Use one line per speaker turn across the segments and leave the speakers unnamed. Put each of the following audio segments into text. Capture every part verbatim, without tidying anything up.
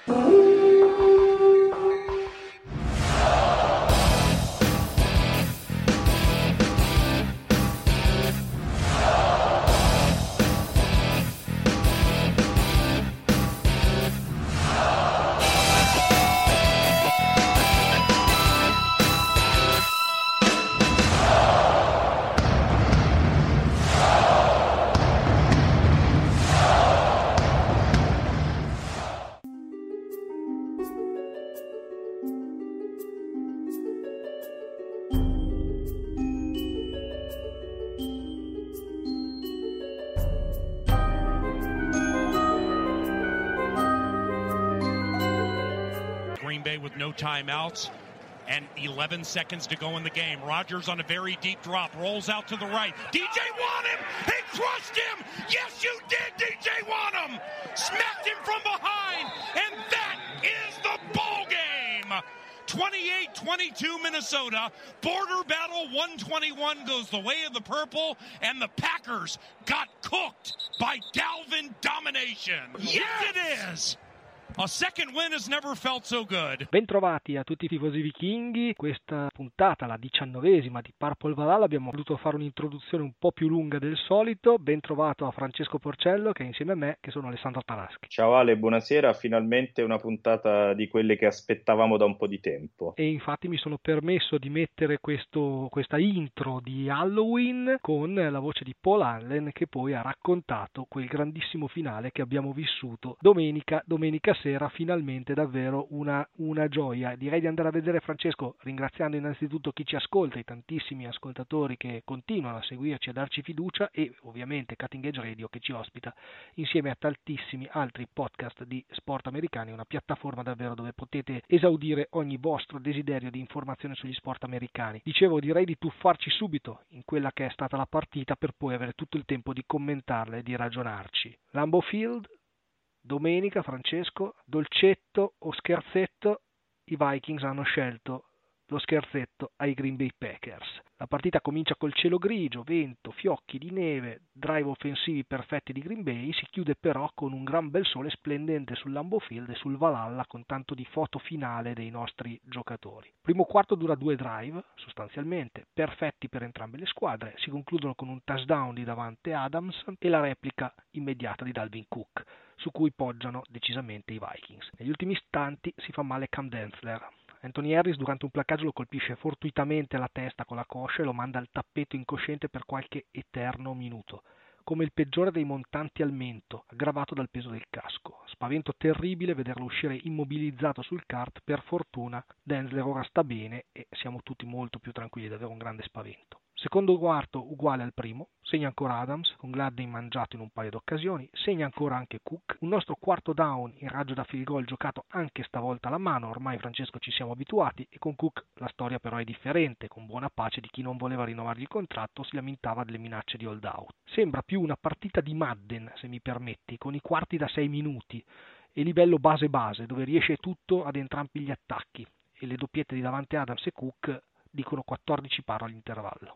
With no timeouts and eleven seconds to go in the game. Rodgers on a very deep drop, rolls out to the right. D J Wonnum, he crushed him! Yes, you did, D J Wonnum! Smacked him from behind, and that is the ball game! twenty-eight twenty-two Minnesota. Border battle one twenty-one goes the way of the purple, and the Packers got cooked by Dalvin domination. Yes, it is! A second win has never felt so good.
Bentrovati a tutti i tifosi vichinghi. Questa puntata, la diciannovesima di Purple Valhalla, abbiamo voluto fare un'introduzione un po' più lunga del solito. Ben trovato a Francesco Porcello, che è insieme a me, che sono Alessandro Taraschi.
Ciao Ale, buonasera. Finalmente una puntata di quelle che aspettavamo da un po' di tempo.
E infatti mi sono permesso di mettere questo, questa intro di Halloween con la voce di Paul Allen, che poi ha raccontato quel grandissimo finale che abbiamo vissuto domenica, domenica sera. Finalmente davvero una, una gioia. Direi di andare a vedere, Francesco, ringraziando innanzitutto chi ci ascolta, i tantissimi ascoltatori che continuano a seguirci, a darci fiducia, e ovviamente Cutting Edge Radio che ci ospita insieme a tantissimi altri podcast di sport americani, una piattaforma davvero dove potete esaudire ogni vostro desiderio di informazione sugli sport americani. Dicevo, direi di tuffarci subito in quella che è stata la partita per poi avere tutto il tempo di commentarla e di ragionarci. Lambeau Field, domenica, Francesco, dolcetto o scherzetto? I Vikings hanno scelto lo scherzetto ai Green Bay Packers. La partita comincia col cielo grigio, vento, fiocchi di neve, drive offensivi perfetti di Green Bay, si chiude però con un gran bel sole splendente sul Lambeau Field e sul Valhalla, con tanto di foto finale dei nostri giocatori. Primo quarto dura due drive, sostanzialmente, perfetti per entrambe le squadre, si concludono con un touchdown di Davante Adams e la replica immediata di Dalvin Cook, su cui poggiano decisamente i Vikings. Negli ultimi istanti si fa male Cam Denzler. Anthony Harris durante un placcaggio lo colpisce fortuitamente alla testa con la coscia e lo manda al tappeto incosciente per qualche eterno minuto, come il peggiore dei montanti al mento, aggravato dal peso del casco. Spavento terribile vederlo uscire immobilizzato sul kart. Per fortuna Denzler ora sta bene e siamo tutti molto più tranquilli, davvero un grande spavento. Secondo quarto uguale al primo, segna ancora Adams, con Gladney mangiato in un paio d'occasioni, segna ancora anche Cook, un nostro quarto down in raggio da field goal giocato anche stavolta alla mano, ormai Francesco ci siamo abituati, e con Cook la storia però è differente, con buona pace di chi non voleva rinnovargli il contratto si lamentava delle minacce di hold out. Sembra più una partita di Madden, se mi permetti, con i quarti da sei minuti e livello base-base, dove riesce tutto ad entrambi gli attacchi, e le doppiette di Davante Adams e Cook dicono quattordici paro all'intervallo.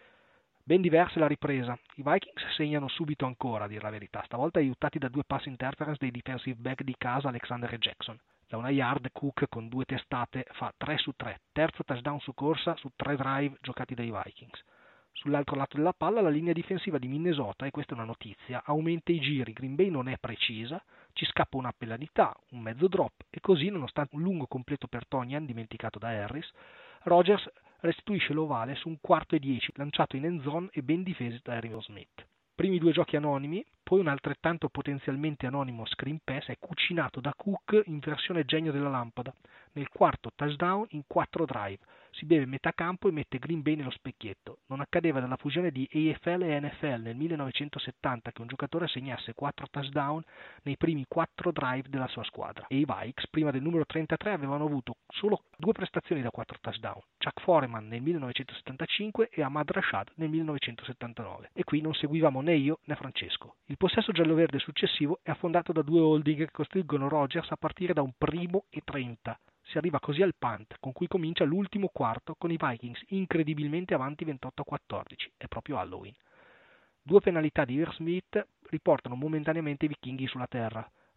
Ben diversa la ripresa, i Vikings segnano subito ancora, a dire la verità, stavolta aiutati da due pass interference dei defensive back di casa Alexander e Jackson. Da una yard Cook con due testate fa tre su tre, terzo touchdown su corsa su tre drive giocati dai Vikings. Sull'altro lato della palla la linea difensiva di Minnesota, e questa è una notizia, aumenta i giri, Green Bay non è precisa, ci scappa una penalità, un mezzo drop, e così, nonostante un lungo completo per Tonyan dimenticato da Harris, Rodgers restituisce l'ovale su un quarto e dieci lanciato in end zone e ben difeso da Harry Smith. Primi due giochi anonimi, poi un altrettanto potenzialmente anonimo screen pass è cucinato da Cook in versione genio della lampada. Nel quarto touchdown in quattro drive, si beve metà campo e mette Green Bay nello specchietto. Non accadeva dalla fusione di A F L e N F L nel millenovecentosettanta che un giocatore segnasse quattro touchdown nei primi quattro drive della sua squadra. E i Vikes, prima del numero trentatré, avevano avuto solo due prestazioni da quattro touchdown. Chuck Foreman nel millenovecentosettantacinque e Ahmad Rashad nel millenovecentosettantanove. E qui non seguivamo né io né Francesco. Il possesso giallo-verde successivo è affondato da due holding che costringono Rodgers a partire da un primo e trenta. Si arriva così al punt, con cui comincia l'ultimo quarto con i Vikings incredibilmente avanti ventotto a quattordici. È proprio Halloween. Due penalità di Irv Smith riportano momentaneamente i vichinghi sulla terra.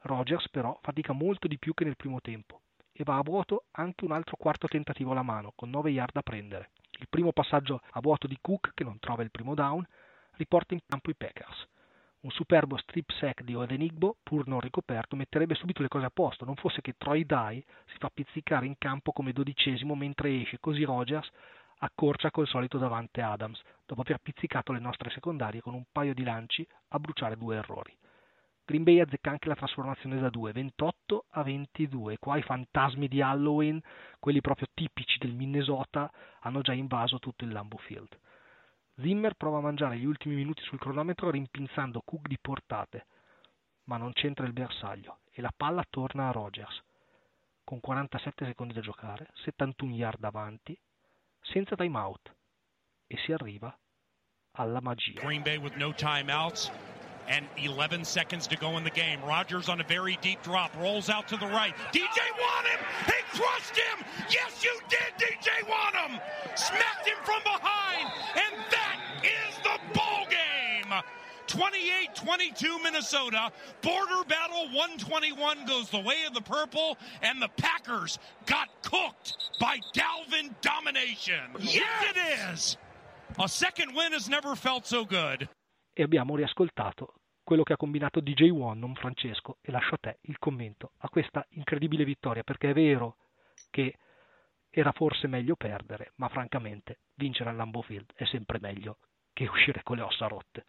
Rodgers però fatica molto di più che nel primo tempo e va a vuoto anche un altro quarto tentativo alla mano, con nove yard da prendere. Il primo passaggio a vuoto di Cook, che non trova il primo down, riporta in campo i Packers. Un superbo strip sack di Odenigbo, pur non ricoperto, metterebbe subito le cose a posto, non fosse che Troy Dye si fa pizzicare in campo come dodicesimo mentre esce, così Rodgers accorcia col solito Davante Adams, dopo aver pizzicato le nostre secondarie con un paio di lanci a bruciare due errori. Green Bay azzecca anche la trasformazione da due, ventotto a ventidue. Qua i fantasmi di Halloween, quelli proprio tipici del Minnesota, hanno già invaso tutto il Lambeau Field. Zimmer prova a mangiare gli ultimi minuti sul cronometro rimpinsando Cook di portate, ma non c'entra il bersaglio e la palla torna a Rodgers. Con quarantasette secondi da giocare, settantuno yard avanti, senza timeout, e si arriva alla magia.
Green Bay with no timeouts. And eleven seconds to go in the game. Rodgers on a very deep drop. Rolls out to the right. D J Wanham! He crushed him! Yes, you did, D J Wanham! Smacked him from behind! And that is the ball game! twenty-eight twenty-two Minnesota. Border battle one twenty-one goes the way of the purple. And the Packers got cooked by Dalvin domination. Yes, it is! A second win has never felt so good.
E abbiamo riascoltato quello che ha combinato D J Wonnum, Francesco, e lascio a te il commento a questa incredibile vittoria, perché è vero che era forse meglio perdere, ma francamente vincere al Lambeau Field è sempre meglio che uscire con le ossa rotte.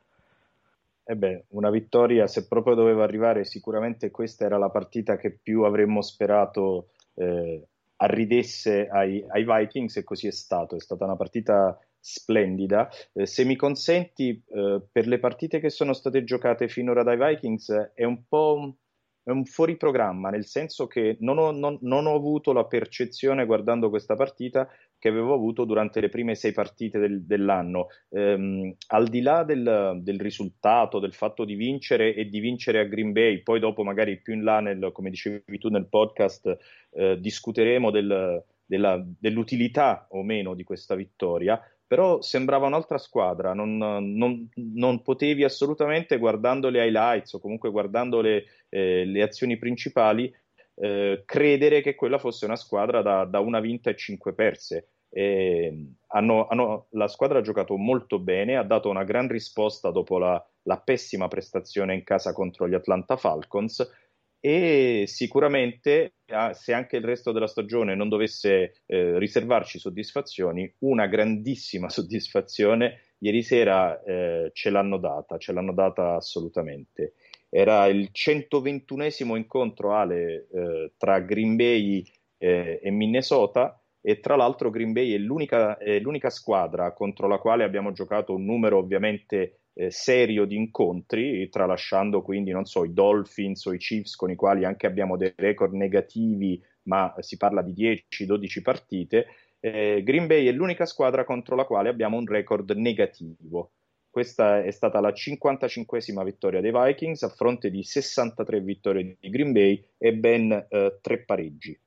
E beh, una vittoria, se proprio doveva arrivare, sicuramente questa era la partita che più avremmo sperato eh, arridesse ai, ai Vikings, e così è stato. È stata una partita splendida. Eh, se mi consenti, eh, per le partite che sono state giocate finora dai Vikings è un po' è un fuori programma, nel senso che non ho, non, non ho avuto la percezione, guardando questa partita, che avevo avuto durante le prime sei partite del, dell'anno. Ehm, al di là del, del risultato, del fatto di vincere e di vincere a Green Bay, poi dopo magari più in là, nel, come dicevi tu nel podcast, eh, discuteremo del, della, dell'utilità o meno di questa vittoria. Però sembrava un'altra squadra, non, non, non potevi assolutamente, guardando le highlights o comunque guardando le, eh, le azioni principali, eh, credere che quella fosse una squadra da, da una vinta e cinque perse. E hanno, hanno, la squadra ha giocato molto bene, ha dato una gran risposta dopo la, la pessima prestazione in casa contro gli Atlanta Falcons, e sicuramente, se anche il resto della stagione non dovesse eh, riservarci soddisfazioni, una grandissima soddisfazione ieri sera eh, ce l'hanno data, ce l'hanno data assolutamente. Era il centoventunesimo incontro, Ale, eh, tra Green Bay eh, e Minnesota, e tra l'altro Green Bay è l'unica, è l'unica squadra contro la quale abbiamo giocato un numero ovviamente Eh, serio di incontri, tralasciando quindi, non so, i Dolphins o i Chiefs, con i quali anche abbiamo dei record negativi, ma si parla di dieci dodici partite. eh, Green Bay è l'unica squadra contro la quale abbiamo un record negativo. Questa è stata la cinquantacinquesima vittoria dei Vikings a fronte di sessantatré vittorie di Green Bay e ben eh, tre pareggi.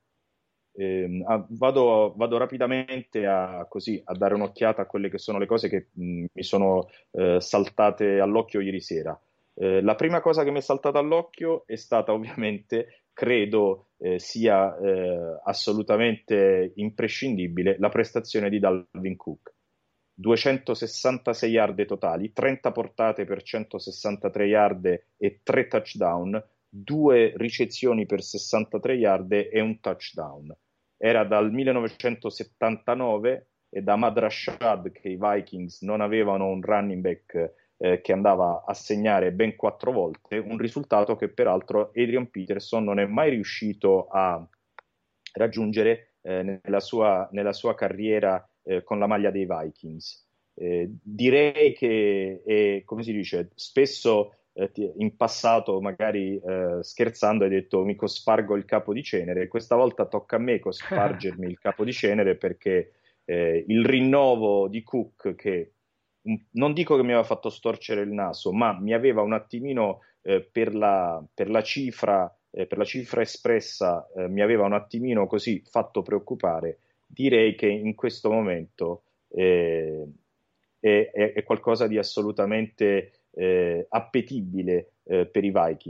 Eh, vado, vado rapidamente a, così, a dare un'occhiata a quelle che sono le cose che mh, mi sono eh, saltate all'occhio ieri sera. Eh, la prima cosa che mi è saltata all'occhio è stata, ovviamente, credo eh, sia eh, assolutamente imprescindibile, la prestazione di Dalvin Cook. duecentosessantasei yard totali, trenta portate per centosessantatré yard e tre touchdown, due ricezioni per sessantatré yard e un touchdown. Era dal millenovecentosettantanove e da Ahmad Rashad che i Vikings non avevano un running back eh, che andava a segnare ben quattro volte, un risultato che peraltro Adrian Peterson non è mai riuscito a raggiungere eh, nella, sua, nella sua carriera eh, con la maglia dei Vikings. Eh, direi che, eh, come si dice, spesso in passato magari eh, scherzando hai detto mi cospargo il capo di cenere, questa volta tocca a me cospargermi il capo di cenere, perché eh, il rinnovo di Cook, che um, non dico che mi aveva fatto storcere il naso, ma mi aveva un attimino eh, per, la, per la cifra eh, per la cifra espressa eh, mi aveva un attimino così fatto preoccupare. Direi che in questo momento eh, è, è, è qualcosa di assolutamente Eh, appetibile eh, per i Vikings.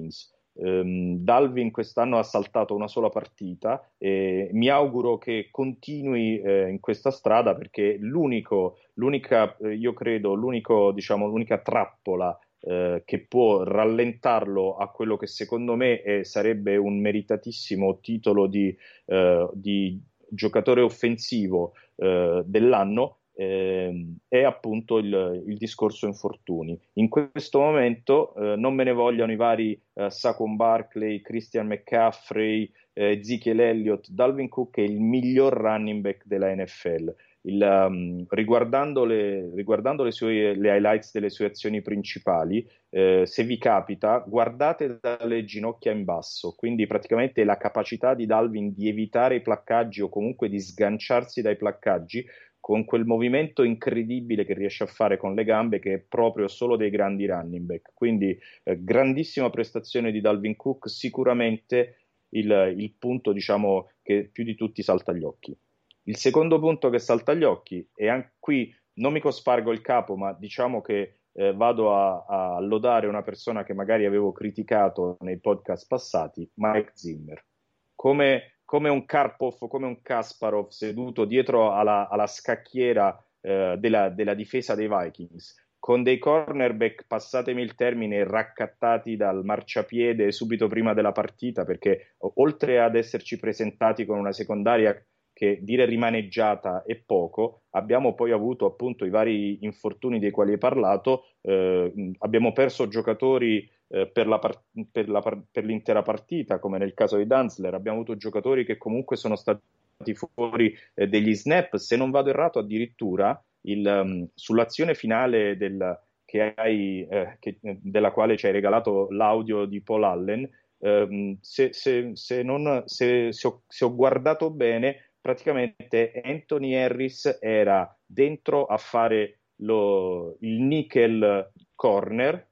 Um, Dalvin quest'anno ha saltato una sola partita e mi auguro che continui eh, in questa strada, perché l'unico, l'unica, eh, io credo, l'unico, diciamo, l'unica trappola eh, che può rallentarlo a quello che secondo me è, sarebbe un meritatissimo titolo di, eh, di giocatore offensivo eh, dell'anno, Eh, è appunto il, il discorso infortuni. In questo momento eh, non me ne vogliano i vari eh, Saquon Barkley, Christian McCaffrey, eh, Ezekiel Elliott. Dalvin Cook è il miglior running back della N F L. Il, um, riguardando le, riguardando le, sue, le highlights delle sue azioni principali, eh, se vi capita, guardate dalle ginocchia in basso, quindi praticamente la capacità di Dalvin di evitare i placcaggi o comunque di sganciarsi dai placcaggi con quel movimento incredibile che riesce a fare con le gambe, che è proprio solo dei grandi running back. Quindi eh, grandissima prestazione di Dalvin Cook, sicuramente il, il punto, diciamo, che più di tutti salta agli occhi. Il secondo punto che salta agli occhi, e anche qui non mi cospargo il capo, ma diciamo che eh, vado a, a lodare una persona che magari avevo criticato nei podcast passati, Mike Zimmer. Come come un Karpov, come un Kasparov seduto dietro alla, alla scacchiera eh, della, della difesa dei Vikings, con dei cornerback, passatemi il termine, raccattati dal marciapiede subito prima della partita, perché oltre ad esserci presentati con una secondaria che dire rimaneggiata è poco, abbiamo poi avuto appunto i vari infortuni dei quali hai parlato, eh, abbiamo perso giocatori eh, per, la par- per, la par- per l'intera partita, come nel caso di Danzler, abbiamo avuto giocatori che comunque sono stati fuori eh, degli snap, se non vado errato addirittura il, um, sull'azione finale del, che hai, eh, che, della quale ci hai regalato l'audio di Paul Allen, ehm, se, se, se, non, se, se, ho, se ho guardato bene, praticamente Anthony Harris era dentro a fare lo, il nickel corner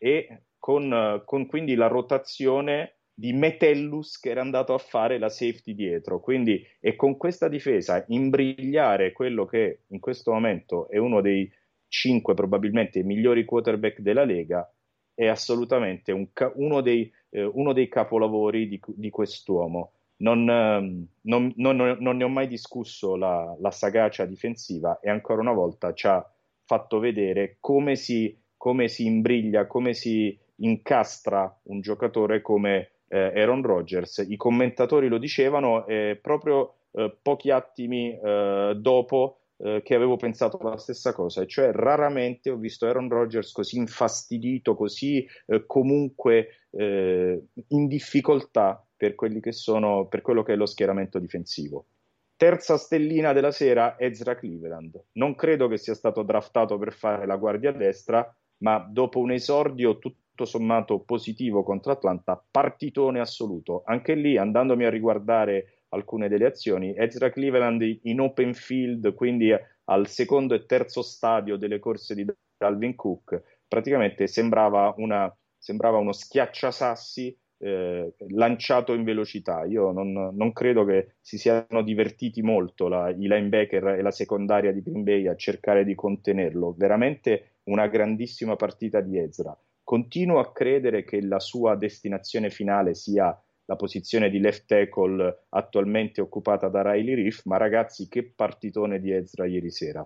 e con, con quindi la rotazione di Metellus che era andato a fare la safety dietro. Quindi, e con questa difesa imbrigliare quello che in questo momento è uno dei cinque probabilmente migliori quarterback della Lega è assolutamente un, uno, dei, eh, uno dei capolavori di, di quest'uomo. Non, non, non, non ne ho mai discusso la, la sagacia difensiva, e ancora una volta ci ha fatto vedere come si, come si imbriglia, come si incastra un giocatore come eh, Aaron Rodgers. I commentatori lo dicevano eh, proprio eh, pochi attimi eh, dopo eh, che avevo pensato la stessa cosa, e cioè raramente ho visto Aaron Rodgers così infastidito, così eh, comunque eh, in difficoltà per quelli che sono, per quello che è lo schieramento difensivo. Terza stellina della sera, Ezra Cleveland. Non credo che sia stato draftato per fare la guardia destra, ma dopo un esordio tutto sommato positivo contro Atlanta, partitone assoluto. Anche lì, andandomi a riguardare alcune delle azioni, Ezra Cleveland in open field, quindi al secondo e terzo stadio delle corse di Dalvin Cook, praticamente sembrava, una, sembrava uno schiacciasassi eh, lanciato in velocità. Io non, non credo che si siano divertiti molto la, i linebacker e la secondaria di Green Bay a cercare di contenerlo. Veramente una grandissima partita di Ezra. Continuo a credere che la sua destinazione finale sia la posizione di left tackle attualmente occupata da Riley Reef, ma ragazzi, che partitone di Ezra ieri sera.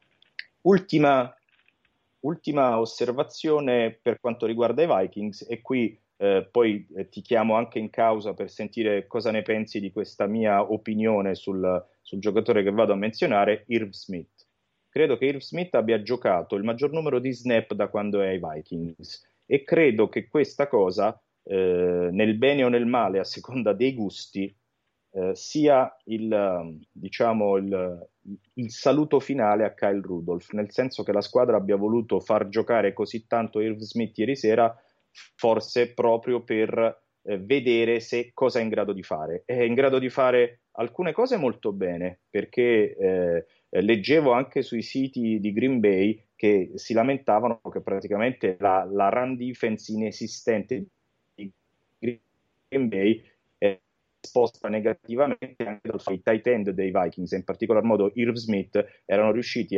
Ultima, ultima osservazione per quanto riguarda i Vikings, e qui eh, poi eh, ti chiamo anche in causa per sentire cosa ne pensi di questa mia opinione sul, sul giocatore che vado a menzionare, Irv Smith. Credo che Irv Smith abbia giocato il maggior numero di snap da quando è ai Vikings, e credo che questa cosa, eh, nel bene o nel male, a seconda dei gusti, eh, sia il, diciamo, il, il saluto finale a Kyle Rudolph, nel senso che la squadra abbia voluto far giocare così tanto Irv Smith ieri sera, forse proprio per eh, vedere se cosa è in grado di fare. È in grado di fare alcune cose molto bene, perché eh, leggevo anche sui siti di Green Bay che si lamentavano che praticamente la, la run defense inesistente di Green Bay è esposta negativamente anche dal fatto che i tight end dei Vikings, in particolar modo Irv Smith, erano riusciti a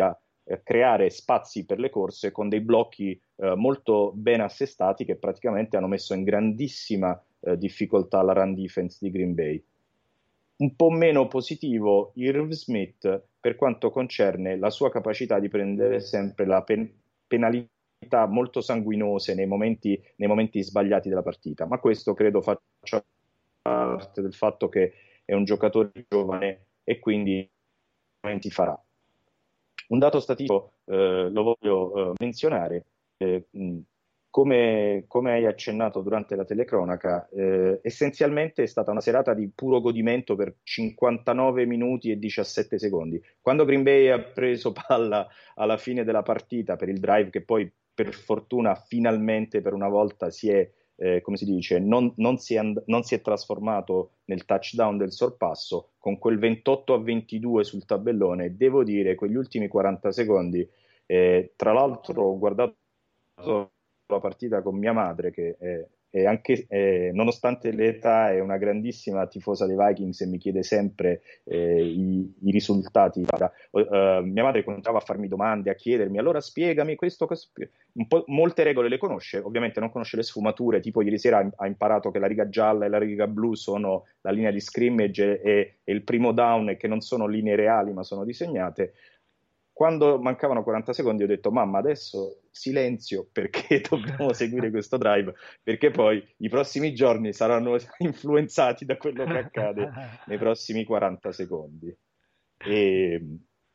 eh, creare spazi per le corse con dei blocchi eh, molto ben assestati che praticamente hanno messo in grandissima eh, difficoltà la run defense di Green Bay. Un po' meno positivo Irv Smith per quanto concerne la sua capacità di prendere sempre la pen- penalità molto sanguinose nei momenti, nei momenti sbagliati della partita, ma questo credo faccia parte del fatto che è un giocatore giovane e quindi ti farà. Un dato statistico eh, lo voglio eh, menzionare, eh, mh, come, come hai accennato durante la telecronaca, eh, essenzialmente è stata una serata di puro godimento per cinquantanove minuti e diciassette secondi. Quando Green Bay ha preso palla alla fine della partita per il drive che poi per fortuna finalmente per una volta si è Eh, come si dice, non, non, si è and- non si è trasformato nel touchdown del sorpasso, con quel ventotto a ventidue sul tabellone, devo dire, quegli ultimi quaranta secondi, eh, tra l'altro ho guardato la partita con mia madre, che è, è anche, è, nonostante l'età, è una grandissima tifosa dei Vikings e mi chiede sempre eh, i, i risultati. Uh, mia madre continuava a farmi domande, a chiedermi, allora spiegami questo, questo un po', molte regole le conosce, ovviamente non conosce le sfumature, tipo ieri sera ha, ha imparato che la riga gialla e la riga blu sono la linea di scrimmage e, e il primo down, e che non sono linee reali ma sono disegnate. Quando mancavano quaranta secondi ho detto mamma adesso silenzio perché dobbiamo seguire questo drive, perché poi i prossimi giorni saranno influenzati da quello che accade nei prossimi quaranta secondi. E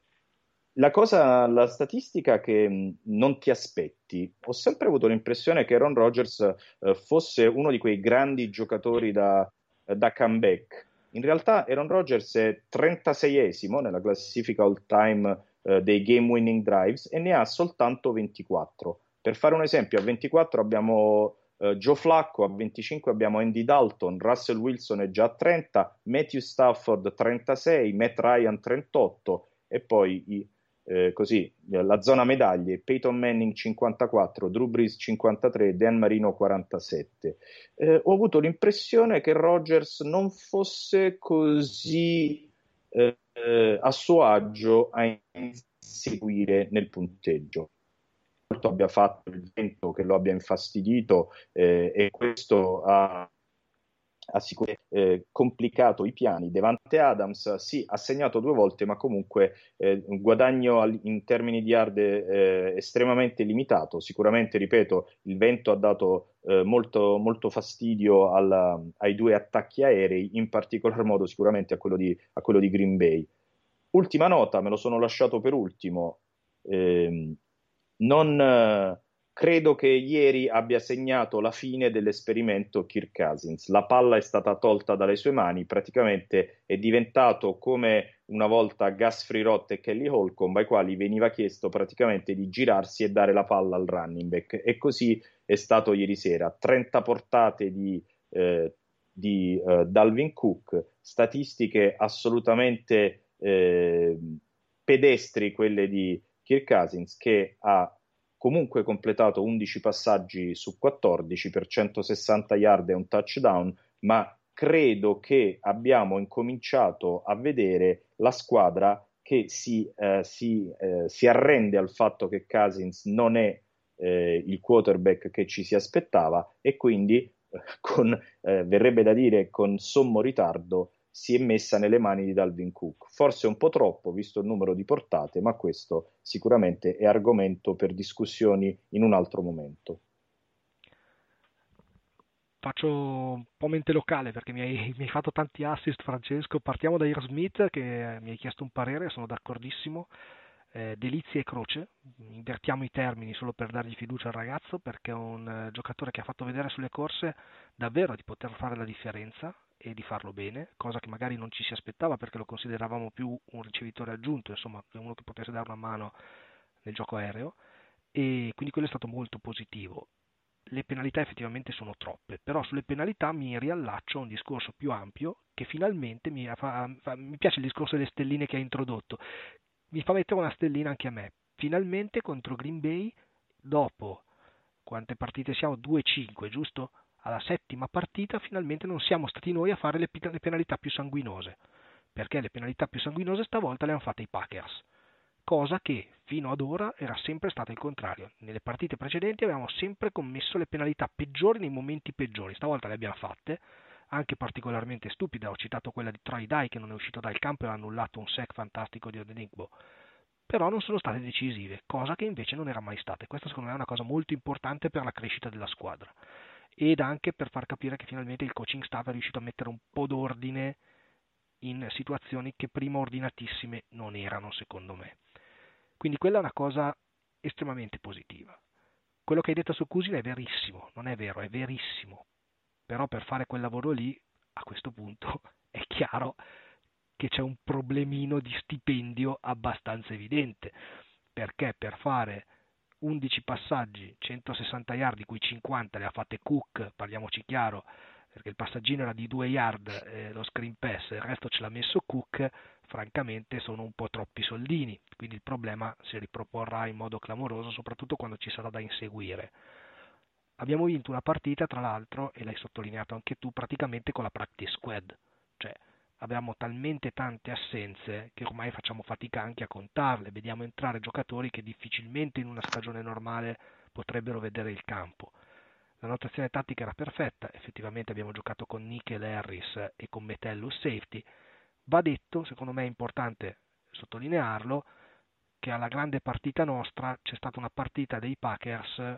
la cosa, la statistica che mh, non ti aspetti, ho sempre avuto l'impressione che Aaron Rodgers eh, fosse uno di quei grandi giocatori da, da comeback. In realtà Aaron Rodgers è trentaseiesimo nella classifica all-time eh, dei game-winning drives e ne ha soltanto ventiquattro. Per fare un esempio, a ventiquattro abbiamo eh, Joe Flacco, a venticinque abbiamo Andy Dalton, Russell Wilson è già a trenta, Matthew Stafford trentasei, Matt Ryan trentotto e poi i Eh, così, la zona medaglie, Peyton Manning cinquantaquattro, Drew Brees cinquantatré, Dan Marino quarantasette. Eh, ho avuto l'impressione che Rodgers non fosse così eh, eh, a suo agio a inseguire nel punteggio. Molto abbia fatto il vento che lo abbia infastidito eh, e questo ha ha sicuramente eh, complicato i piani. Devante Adams sì, ha segnato due volte, ma comunque eh, un guadagno al, in termini di yard eh, estremamente limitato. Sicuramente, ripeto, il vento ha dato eh, molto, molto fastidio alla, ai due attacchi aerei, in particolar modo sicuramente a quello di, a quello di Green Bay. Ultima nota, me lo sono lasciato per ultimo. Eh, non... Eh, Credo che ieri abbia segnato la fine dell'esperimento Kirk Cousins. La palla è stata tolta dalle sue mani, praticamente è diventato come una volta Gus Freerot e Kelly Holcomb, ai quali veniva chiesto praticamente di girarsi e dare la palla al running back. E così è stato ieri sera. trenta portate di, eh, di eh, Dalvin Cook, statistiche assolutamente eh, pedestri, quelle di Kirk Cousins, che ha comunque completato undici passaggi su quattordici per centosessanta yard e un touchdown, ma credo che abbiamo incominciato a vedere la squadra che si, eh, si, eh, si arrende al fatto che Cousins non è eh, il quarterback che ci si aspettava e quindi eh, con, eh, verrebbe da dire con sommo ritardo si è messa nelle mani di Dalvin Cook. Forse un po' troppo, visto il numero di portate, ma questo sicuramente è argomento per discussioni in un altro momento.
Faccio un po' mente locale perché mi hai, mi hai fatto tanti assist, Francesco. Partiamo da Irv Smith che mi hai chiesto un parere, sono d'accordissimo. Eh, delizia e croce, invertiamo i termini solo per dargli fiducia al ragazzo, perché è un eh, giocatore che ha fatto vedere sulle corse davvero di poter fare la differenza e di farlo bene, cosa che magari non ci si aspettava perché lo consideravamo più un ricevitore aggiunto, insomma uno che potesse dare una mano nel gioco aereo, e quindi quello è stato molto positivo. Le penalità effettivamente sono troppe, però sulle penalità mi riallaccio a un discorso più ampio che finalmente mi, fa, fa, mi piace il discorso delle stelline che ha introdotto, mi fa mettere una stellina anche a me. Finalmente contro Green Bay, dopo quante partite siamo? due cinque, giusto? Alla settima partita finalmente non siamo stati noi a fare le, le penalità più sanguinose, perché le penalità più sanguinose stavolta le hanno fatte i Packers, cosa che fino ad ora era sempre stato il contrario. Nelle partite precedenti avevamo sempre commesso le penalità peggiori nei momenti peggiori, stavolta le abbiamo fatte, anche particolarmente stupide. Ho citato quella di Troy Dye che non è uscito dal campo e ha annullato un sack fantastico di Odenigbo, però non sono state decisive, cosa che invece non era mai stata. Questa secondo me è una cosa molto importante per la crescita della squadra ed anche per far capire che finalmente il coaching staff è riuscito a mettere un po' d'ordine in situazioni che prima ordinatissime non erano, secondo me. Quindi quella è una cosa estremamente positiva. Quello che hai detto su Cousin è verissimo, non è vero, è verissimo, però per fare quel lavoro lì, a questo punto è chiaro che c'è un problemino di stipendio abbastanza evidente, perché per fare undici passaggi, centosessanta yard, di cui cinquanta le ha fatte Cook, parliamoci chiaro, perché il passaggino era di due yard, eh, lo screen pass, il resto ce l'ha messo Cook, francamente sono un po' troppi soldini, quindi il problema si riproporrà in modo clamoroso, soprattutto quando ci sarà da inseguire. Abbiamo vinto una partita, tra l'altro, e l'hai sottolineato anche tu, praticamente con la practice squad, cioè abbiamo talmente tante assenze che ormai facciamo fatica anche a contarle, vediamo entrare giocatori che difficilmente in una stagione normale potrebbero vedere il campo. La notazione tattica era perfetta, effettivamente abbiamo giocato con Nickel Harris e con Metellus safety. Va detto, secondo me è importante sottolinearlo, che alla grande partita nostra c'è stata una partita dei Packers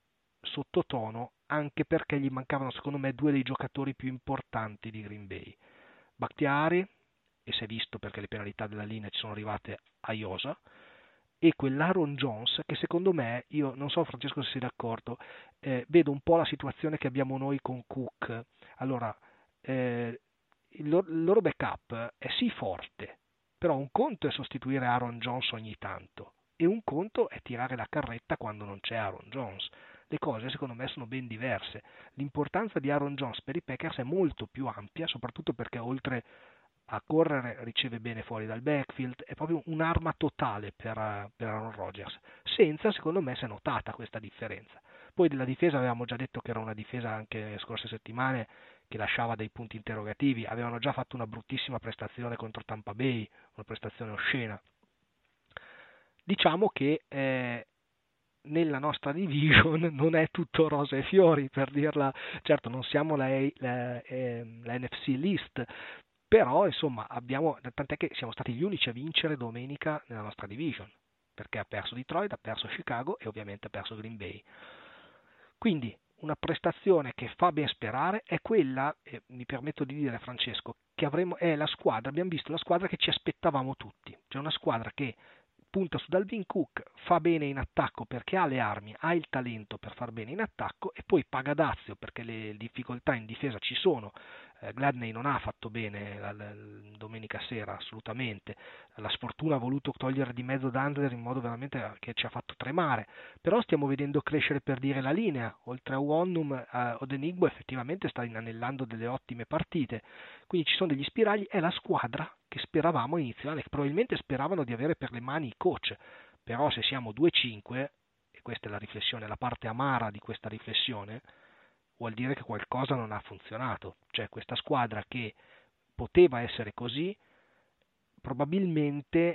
sottotono, anche perché gli mancavano secondo me due dei giocatori più importanti di Green Bay. Bakhtiari, e si è visto perché le penalità della linea ci sono arrivate a Iosa, e quell'Aaron Jones che secondo me, io non so Francesco se sei d'accordo, eh, vedo un po' la situazione che abbiamo noi con Cook. Allora, eh, il, loro, il loro backup è sì forte, però un conto è sostituire Aaron Jones ogni tanto e un conto è tirare la carretta quando non c'è Aaron Jones. Le cose secondo me sono ben diverse. L'importanza di Aaron Jones per i Packers è molto più ampia, soprattutto perché oltre a correre riceve bene fuori dal backfield, è proprio un'arma totale per, per Aaron Rodgers. Senza, secondo me, si è notata questa differenza. Poi della difesa avevamo già detto che era una difesa anche nelle scorse settimane che lasciava dei punti interrogativi, avevano già fatto una bruttissima prestazione contro Tampa Bay, una prestazione oscena. Diciamo che eh, nella nostra division non è tutto rose e fiori, per dirla, certo non siamo la, la, la N F C List, però insomma abbiamo, tant'è che siamo stati gli unici a vincere domenica nella nostra division, perché ha perso Detroit, ha perso Chicago e ovviamente ha perso Green Bay. Quindi una prestazione che fa ben sperare è quella, eh, mi permetto di dire Francesco, che avremo, è la squadra, abbiamo visto la squadra che ci aspettavamo tutti, cioè una squadra che punta su Dalvin Cook, fa bene in attacco perché ha le armi, ha il talento per far bene in attacco e poi paga dazio perché le difficoltà in difesa ci sono. Eh, Gladney non ha fatto bene la, la, domenica sera assolutamente, la sfortuna ha voluto togliere di mezzo Dandler in modo veramente che ci ha fatto tremare, però stiamo vedendo crescere, per dire, la linea, oltre a Wonnum, eh, Odenigbo effettivamente sta inanellando delle ottime partite, quindi ci sono degli spiragli, è la squadra che speravamo iniziale, che probabilmente speravano di avere per le mani i coach, però se siamo due cinque, e questa è la riflessione, la parte amara di questa riflessione, vuol dire che qualcosa non ha funzionato, cioè questa squadra che poteva essere così, probabilmente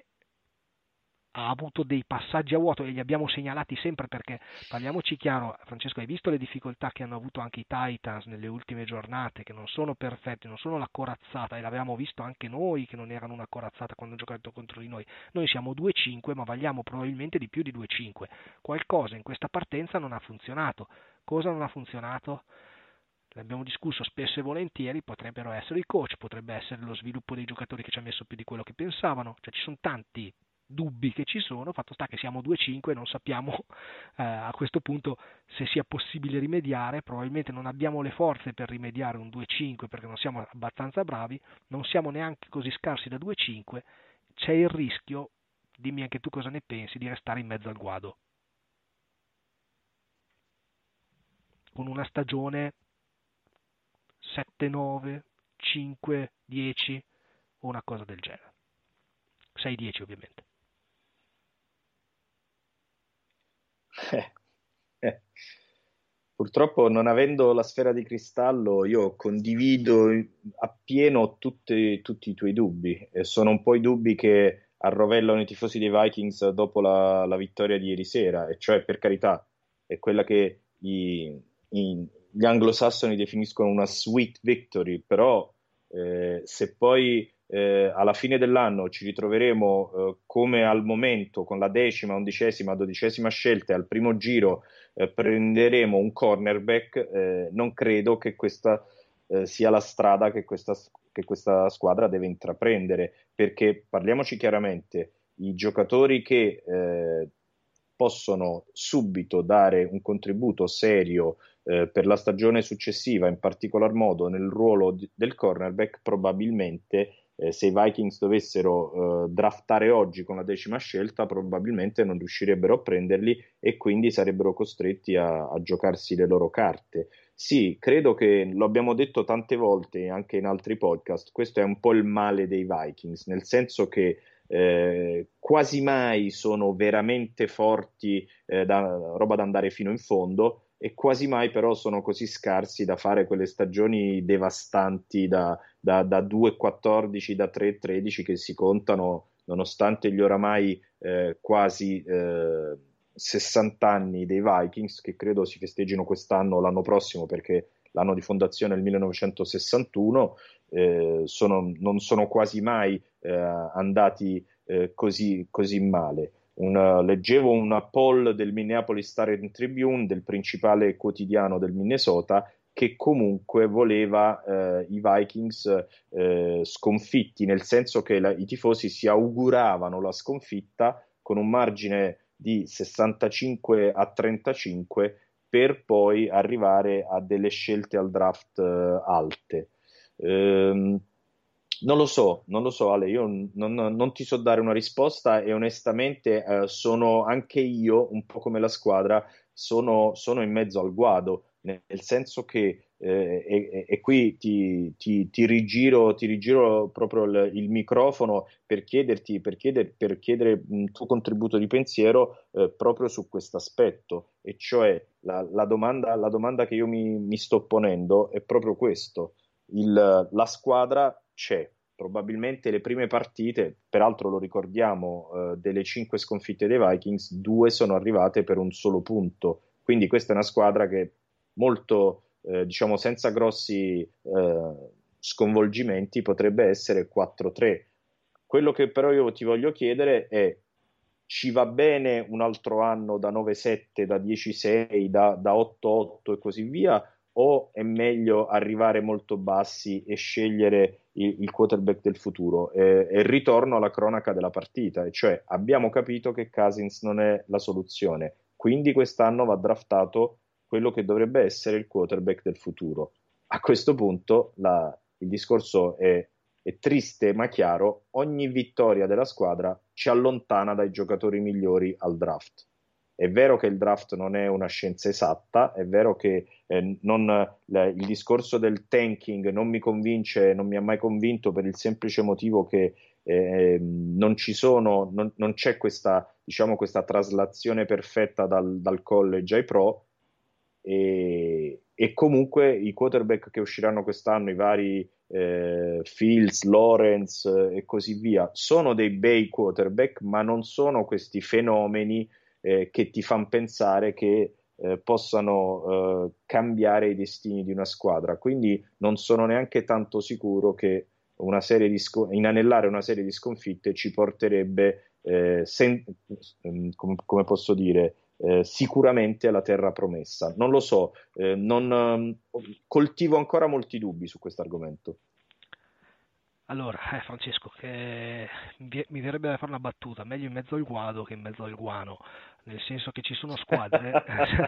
ha avuto dei passaggi a vuoto e li abbiamo segnalati sempre perché, parliamoci chiaro, Francesco, hai visto le difficoltà che hanno avuto anche i Titans nelle ultime giornate, che non sono perfetti, non sono la corazzata, e l'avevamo visto anche noi che non erano una corazzata quando hanno giocato contro di noi. Noi siamo due cinque ma valiamo probabilmente di più di due cinque. Qualcosa in questa partenza non ha funzionato. Cosa non ha funzionato? L'abbiamo discusso spesso e volentieri, potrebbero essere i coach, potrebbe essere lo sviluppo dei giocatori che ci ha messo più di quello che pensavano, cioè ci sono tanti dubbi che ci sono, fatto sta che siamo due cinque e non sappiamo eh, a questo punto se sia possibile rimediare, probabilmente non abbiamo le forze per rimediare un due cinque perché non siamo abbastanza bravi, non siamo neanche così scarsi da due cinque, c'è il rischio, dimmi anche tu cosa ne pensi, di restare in mezzo al guado con una stagione sette nove, cinque dieci o una cosa del genere, sei dieci ovviamente.
Eh, eh. Purtroppo, non avendo la sfera di cristallo, io condivido appieno tutti, tutti i tuoi dubbi, e sono un po' i dubbi che arrovellano i tifosi dei Vikings dopo la, la vittoria di ieri sera, e cioè, per carità, è quella che i, i, gli anglosassoni definiscono una sweet victory, però eh, se poi eh, alla fine dell'anno ci ritroveremo eh, come al momento con la decima, undicesima, dodicesima scelta e al primo giro eh, prenderemo un cornerback, eh, non credo che questa eh, sia la strada che questa, che questa squadra deve intraprendere, perché parliamoci chiaramente, i giocatori che eh, possono subito dare un contributo serio eh, per la stagione successiva, in particolar modo nel ruolo di, del cornerback, probabilmente eh, se i Vikings dovessero eh, draftare oggi con la decima scelta, probabilmente non riuscirebbero a prenderli e quindi sarebbero costretti a, a giocarsi le loro carte. Sì, credo che lo abbiamo detto tante volte anche in altri podcast, questo è un po' il male dei Vikings, nel senso che eh, quasi mai sono veramente forti, eh, da, roba da andare fino in fondo, e quasi mai però sono così scarsi da fare quelle stagioni devastanti da, da, da due quattordici, da tre tredici che si contano nonostante gli oramai eh, quasi eh, sessanta anni dei Vikings, che credo si festeggino quest'anno o l'anno prossimo, perché l'anno di fondazione è il millenovecentosessantuno. Eh, sono, non sono quasi mai eh, andati eh, così, così male. Una, leggevo una poll del Minneapolis Star Tribune, del principale quotidiano del Minnesota, che comunque voleva eh, i Vikings eh, sconfitti, nel senso che la, i tifosi si auguravano la sconfitta con un margine di sessantacinque a trentacinque per poi arrivare a delle scelte al draft eh, alte. Ehm, non lo so, non lo so Ale, io non, non ti so dare una risposta e onestamente eh, sono anche io, un po' come la squadra, sono, sono in mezzo al guado, nel senso che, eh, e, e qui ti, ti, ti rigiro, ti rigiro proprio il, il microfono per chiederti, per chiedere, per chiedere un tuo contributo di pensiero eh, proprio su questo aspetto, e cioè la, la domanda, la domanda che io mi, mi sto ponendo è proprio questo. Il, la squadra c'è, probabilmente le prime partite, peraltro lo ricordiamo, eh, delle cinque sconfitte dei Vikings, due sono arrivate per un solo punto, quindi questa è una squadra che molto, eh, diciamo senza grossi eh, sconvolgimenti potrebbe essere quattro tre. Quello che però io ti voglio chiedere è: ci va bene un altro anno da nove sette, da dieci sei, da, da otto otto e così via, o è meglio arrivare molto bassi e scegliere il, il quarterback del futuro? E, e ritorno alla cronaca della partita, e cioè abbiamo capito che Cousins non è la soluzione, quindi quest'anno va draftato quello che dovrebbe essere il quarterback del futuro. A questo punto la, il discorso è, è triste ma chiaro: ogni vittoria della squadra ci allontana dai giocatori migliori al draft. È vero che il draft non è una scienza esatta, è vero che eh, non, la, il discorso del tanking non mi convince, non mi ha mai convinto, per il semplice motivo che eh, non ci sono, non, non c'è questa, diciamo, questa traslazione perfetta dal, dal college ai pro, e, e comunque i quarterback che usciranno quest'anno, i vari eh, Fields, Lawrence eh, e così via, sono dei bei quarterback, ma non sono questi fenomeni eh, che ti fanno pensare che eh, possano eh, cambiare i destini di una squadra. Quindi non sono neanche tanto sicuro che una serie di sco- inanellare una serie di sconfitte ci porterebbe eh, sen- come, come posso dire, eh, sicuramente alla terra promessa. Non lo so, eh, non, eh, coltivo ancora molti dubbi su questo argomento.
Allora, eh, Francesco, che mi mi verrebbe da fare una battuta: meglio in mezzo al guado che in mezzo al guano, nel senso che ci sono squadre,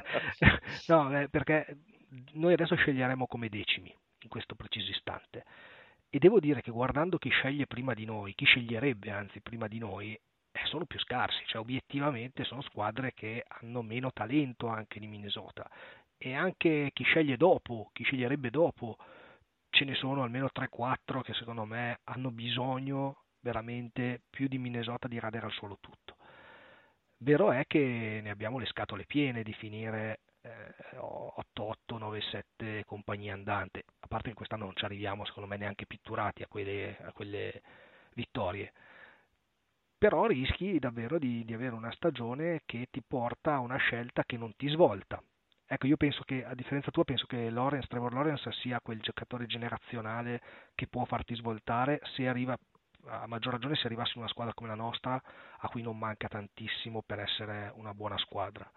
no, eh, perché noi adesso sceglieremo come decimi in questo preciso istante, e devo dire che guardando chi sceglie prima di noi, chi sceglierebbe anzi prima di noi, eh, sono più scarsi, cioè obiettivamente sono squadre che hanno meno talento anche di Minnesota, e anche chi sceglie dopo, chi sceglierebbe dopo, ce ne sono almeno tre quattro che secondo me hanno bisogno veramente più di Minnesota di radere al suolo tutto. Vero è che ne abbiamo le scatole piene di finire eh, otto otto, nove sette compagnia andante, a parte che quest'anno non ci arriviamo secondo me neanche pitturati a quelle, a quelle vittorie. però rischi davvero di, di avere una stagione che ti porta a una scelta che non ti svolta. Ecco, io penso che, a differenza tua, penso che Lawrence, Trevor Lawrence sia quel giocatore generazionale che può farti svoltare se arriva, a maggior ragione se arrivasse in una squadra come la nostra, a cui non manca tantissimo per essere una buona squadra.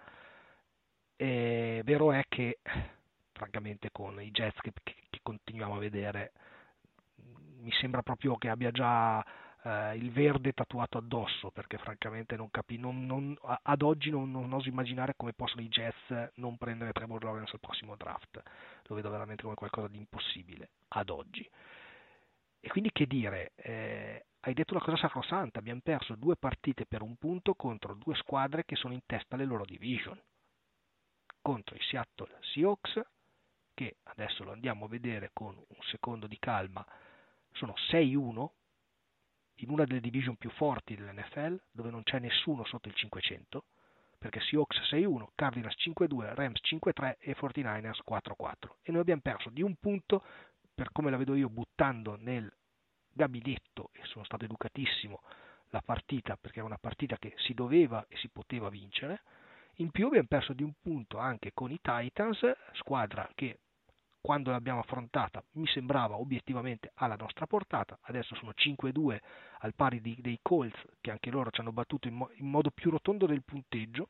E vero è che, francamente, con i Jets che, che, che continuiamo a vedere, mi sembra proprio che abbia già eh, il verde tatuato addosso, perché francamente non capi, non, non, ad oggi non, non oso immaginare come possono i Jets non prendere Trevor Lawrence al prossimo draft. Lo vedo veramente come qualcosa di impossibile ad oggi. E quindi che dire, eh, hai detto una cosa sacrosanta, abbiamo perso due partite per un punto contro due squadre che sono in testa alle loro division, contro i Seattle Seahawks, che adesso lo andiamo a vedere con un secondo di calma, sono sei uno in una delle division più forti dell'N F L, dove non c'è nessuno sotto il cinquecento, perché Seahawks sei uno, Cardinals cinque due, Rams cinque tre e quarantanovers quattro quattro. E noi abbiamo perso di un punto, per come la vedo io, buttando nel gabinetto, e sono stato educatissimo, la partita, perché era una partita che si doveva e si poteva vincere. In più abbiamo perso di un punto anche con i Titans, squadra che quando l'abbiamo affrontata mi sembrava obiettivamente alla nostra portata. Adesso sono cinque due al pari di, dei Colts, che anche loro ci hanno battuto in, mo- in modo più rotondo del punteggio,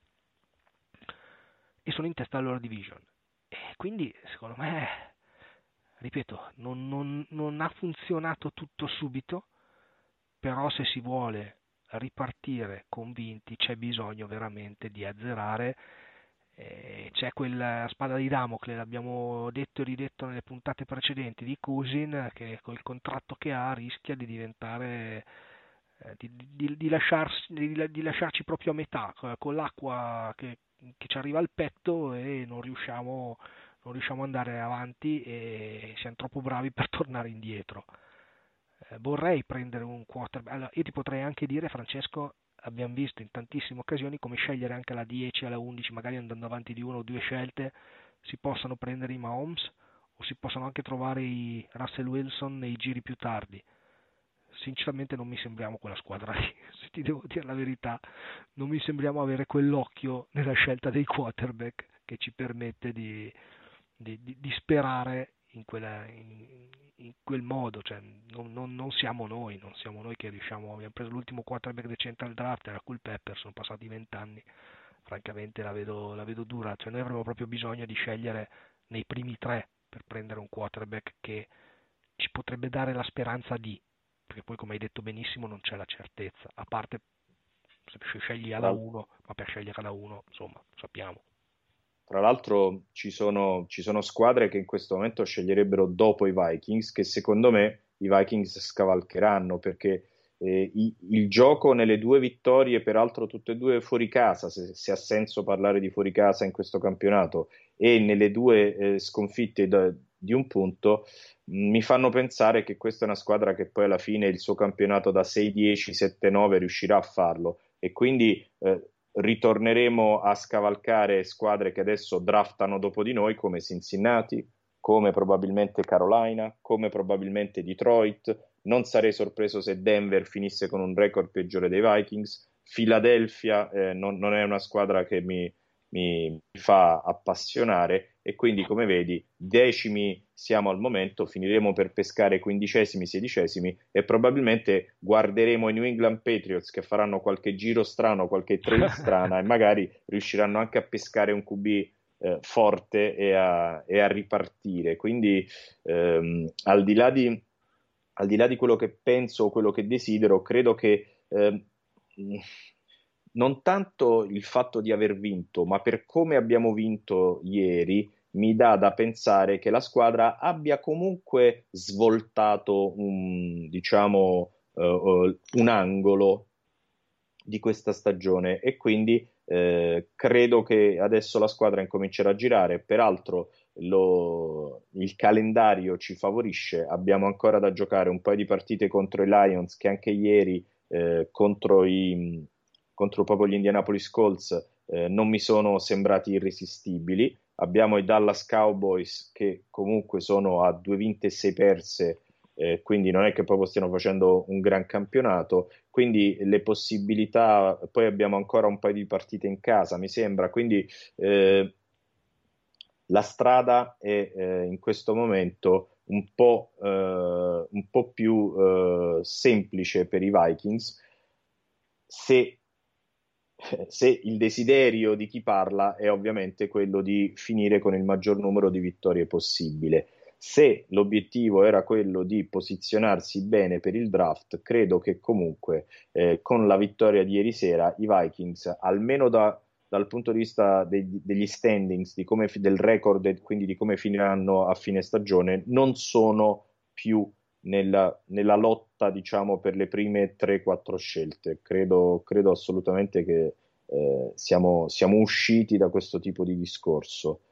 e sono in testa alla loro division. E quindi secondo me, ripeto, non, non, non ha funzionato tutto subito, però se si vuole ripartire convinti c'è bisogno veramente di azzerare. Eh, c'è quella spada di Damocle, l'abbiamo detto e ridetto nelle puntate precedenti, di Cousin, che col contratto che ha rischia di diventare eh, di, di, di, lasciarsi, di, di lasciarci proprio a metà, con l'acqua che, che ci arriva al petto, e non riusciamo, non riusciamo ad andare avanti e siamo troppo bravi per tornare indietro. Eh, vorrei prendere un quarterback. Allora, io ti potrei anche dire, Francesco, abbiamo visto in tantissime occasioni come scegliere anche alla dieci, alla undici, magari andando avanti di una o due scelte, si possano prendere i Mahomes o si possono anche trovare i Russell Wilson nei giri più tardi. Sinceramente non mi sembriamo quella squadra lì, se ti devo dire la verità, non mi sembriamo avere quell'occhio nella scelta dei quarterback che ci permette di, di, di, di sperare in, quella, in, in quel modo. Cioè, non, non, non siamo noi, non siamo noi che riusciamo. Abbiamo preso l'ultimo quarterback decente al draft, era Culpepper, sono passati vent'anni, francamente la vedo, la vedo dura. Cioè, noi avremo proprio bisogno di scegliere nei primi tre per prendere un quarterback che ci potrebbe dare la speranza di, perché poi, come hai detto benissimo, non c'è la certezza, a parte se scegli alla uno, ma per scegliere alla uno, insomma, sappiamo.
Tra l'altro ci sono, ci sono squadre che in questo momento sceglierebbero dopo i Vikings, che secondo me i Vikings scavalcheranno, perché eh, i, il gioco nelle due vittorie, peraltro tutte e due fuori casa, se, se ha senso parlare di fuori casa in questo campionato, e nelle due eh, sconfitte da, di un punto, mh, mi fanno pensare che questa è una squadra che poi alla fine il suo campionato da sei dieci, sette nove riuscirà a farlo, e quindi eh, ritorneremo a scavalcare squadre che adesso draftano dopo di noi, come Cincinnati, come probabilmente Carolina, come probabilmente Detroit. Non sarei sorpreso se Denver finisse con un record peggiore dei Vikings. Philadelphia eh, non, non è una squadra che mi, mi fa appassionare, e quindi, come vedi, decimi siamo al momento, finiremo per pescare quindicesimi, sedicesimi, e probabilmente guarderemo i New England Patriots che faranno qualche giro strano, qualche trade strana, e magari riusciranno anche a pescare un Q B eh, forte e a, e a ripartire. Quindi ehm, al di là di al di là di quello che penso o quello che desidero, credo che eh, non tanto il fatto di aver vinto, ma per come abbiamo vinto ieri, mi dà da pensare che la squadra abbia comunque svoltato un, diciamo, uh, un angolo di questa stagione, e quindi eh, credo che adesso la squadra incomincerà a girare. Peraltro lo, il calendario ci favorisce, abbiamo ancora da giocare un paio di partite contro i Lions, che anche ieri eh, contro, i, contro proprio gli Indianapolis Colts eh, non mi sono sembrati irresistibili. Abbiamo i Dallas Cowboys che comunque sono a due vinte e sei perse, eh, quindi non è che proprio stiano facendo un gran campionato, quindi le possibilità, poi abbiamo ancora un paio di partite in casa, mi sembra, quindi eh, la strada è eh, in questo momento un po', eh, un po' più eh, semplice per i Vikings se, se il desiderio di chi parla è ovviamente quello di finire con il maggior numero di vittorie possibile. Se l'obiettivo era quello di posizionarsi bene per il draft, credo che comunque eh, con la vittoria di ieri sera i Vikings, almeno da dal punto di vista dei, degli standings, di come, del record e quindi di come finiranno a fine stagione, non sono più nella, nella lotta, diciamo, per le prime tre quattro scelte. Credo, credo assolutamente che eh, siamo, siamo usciti da questo tipo di discorso.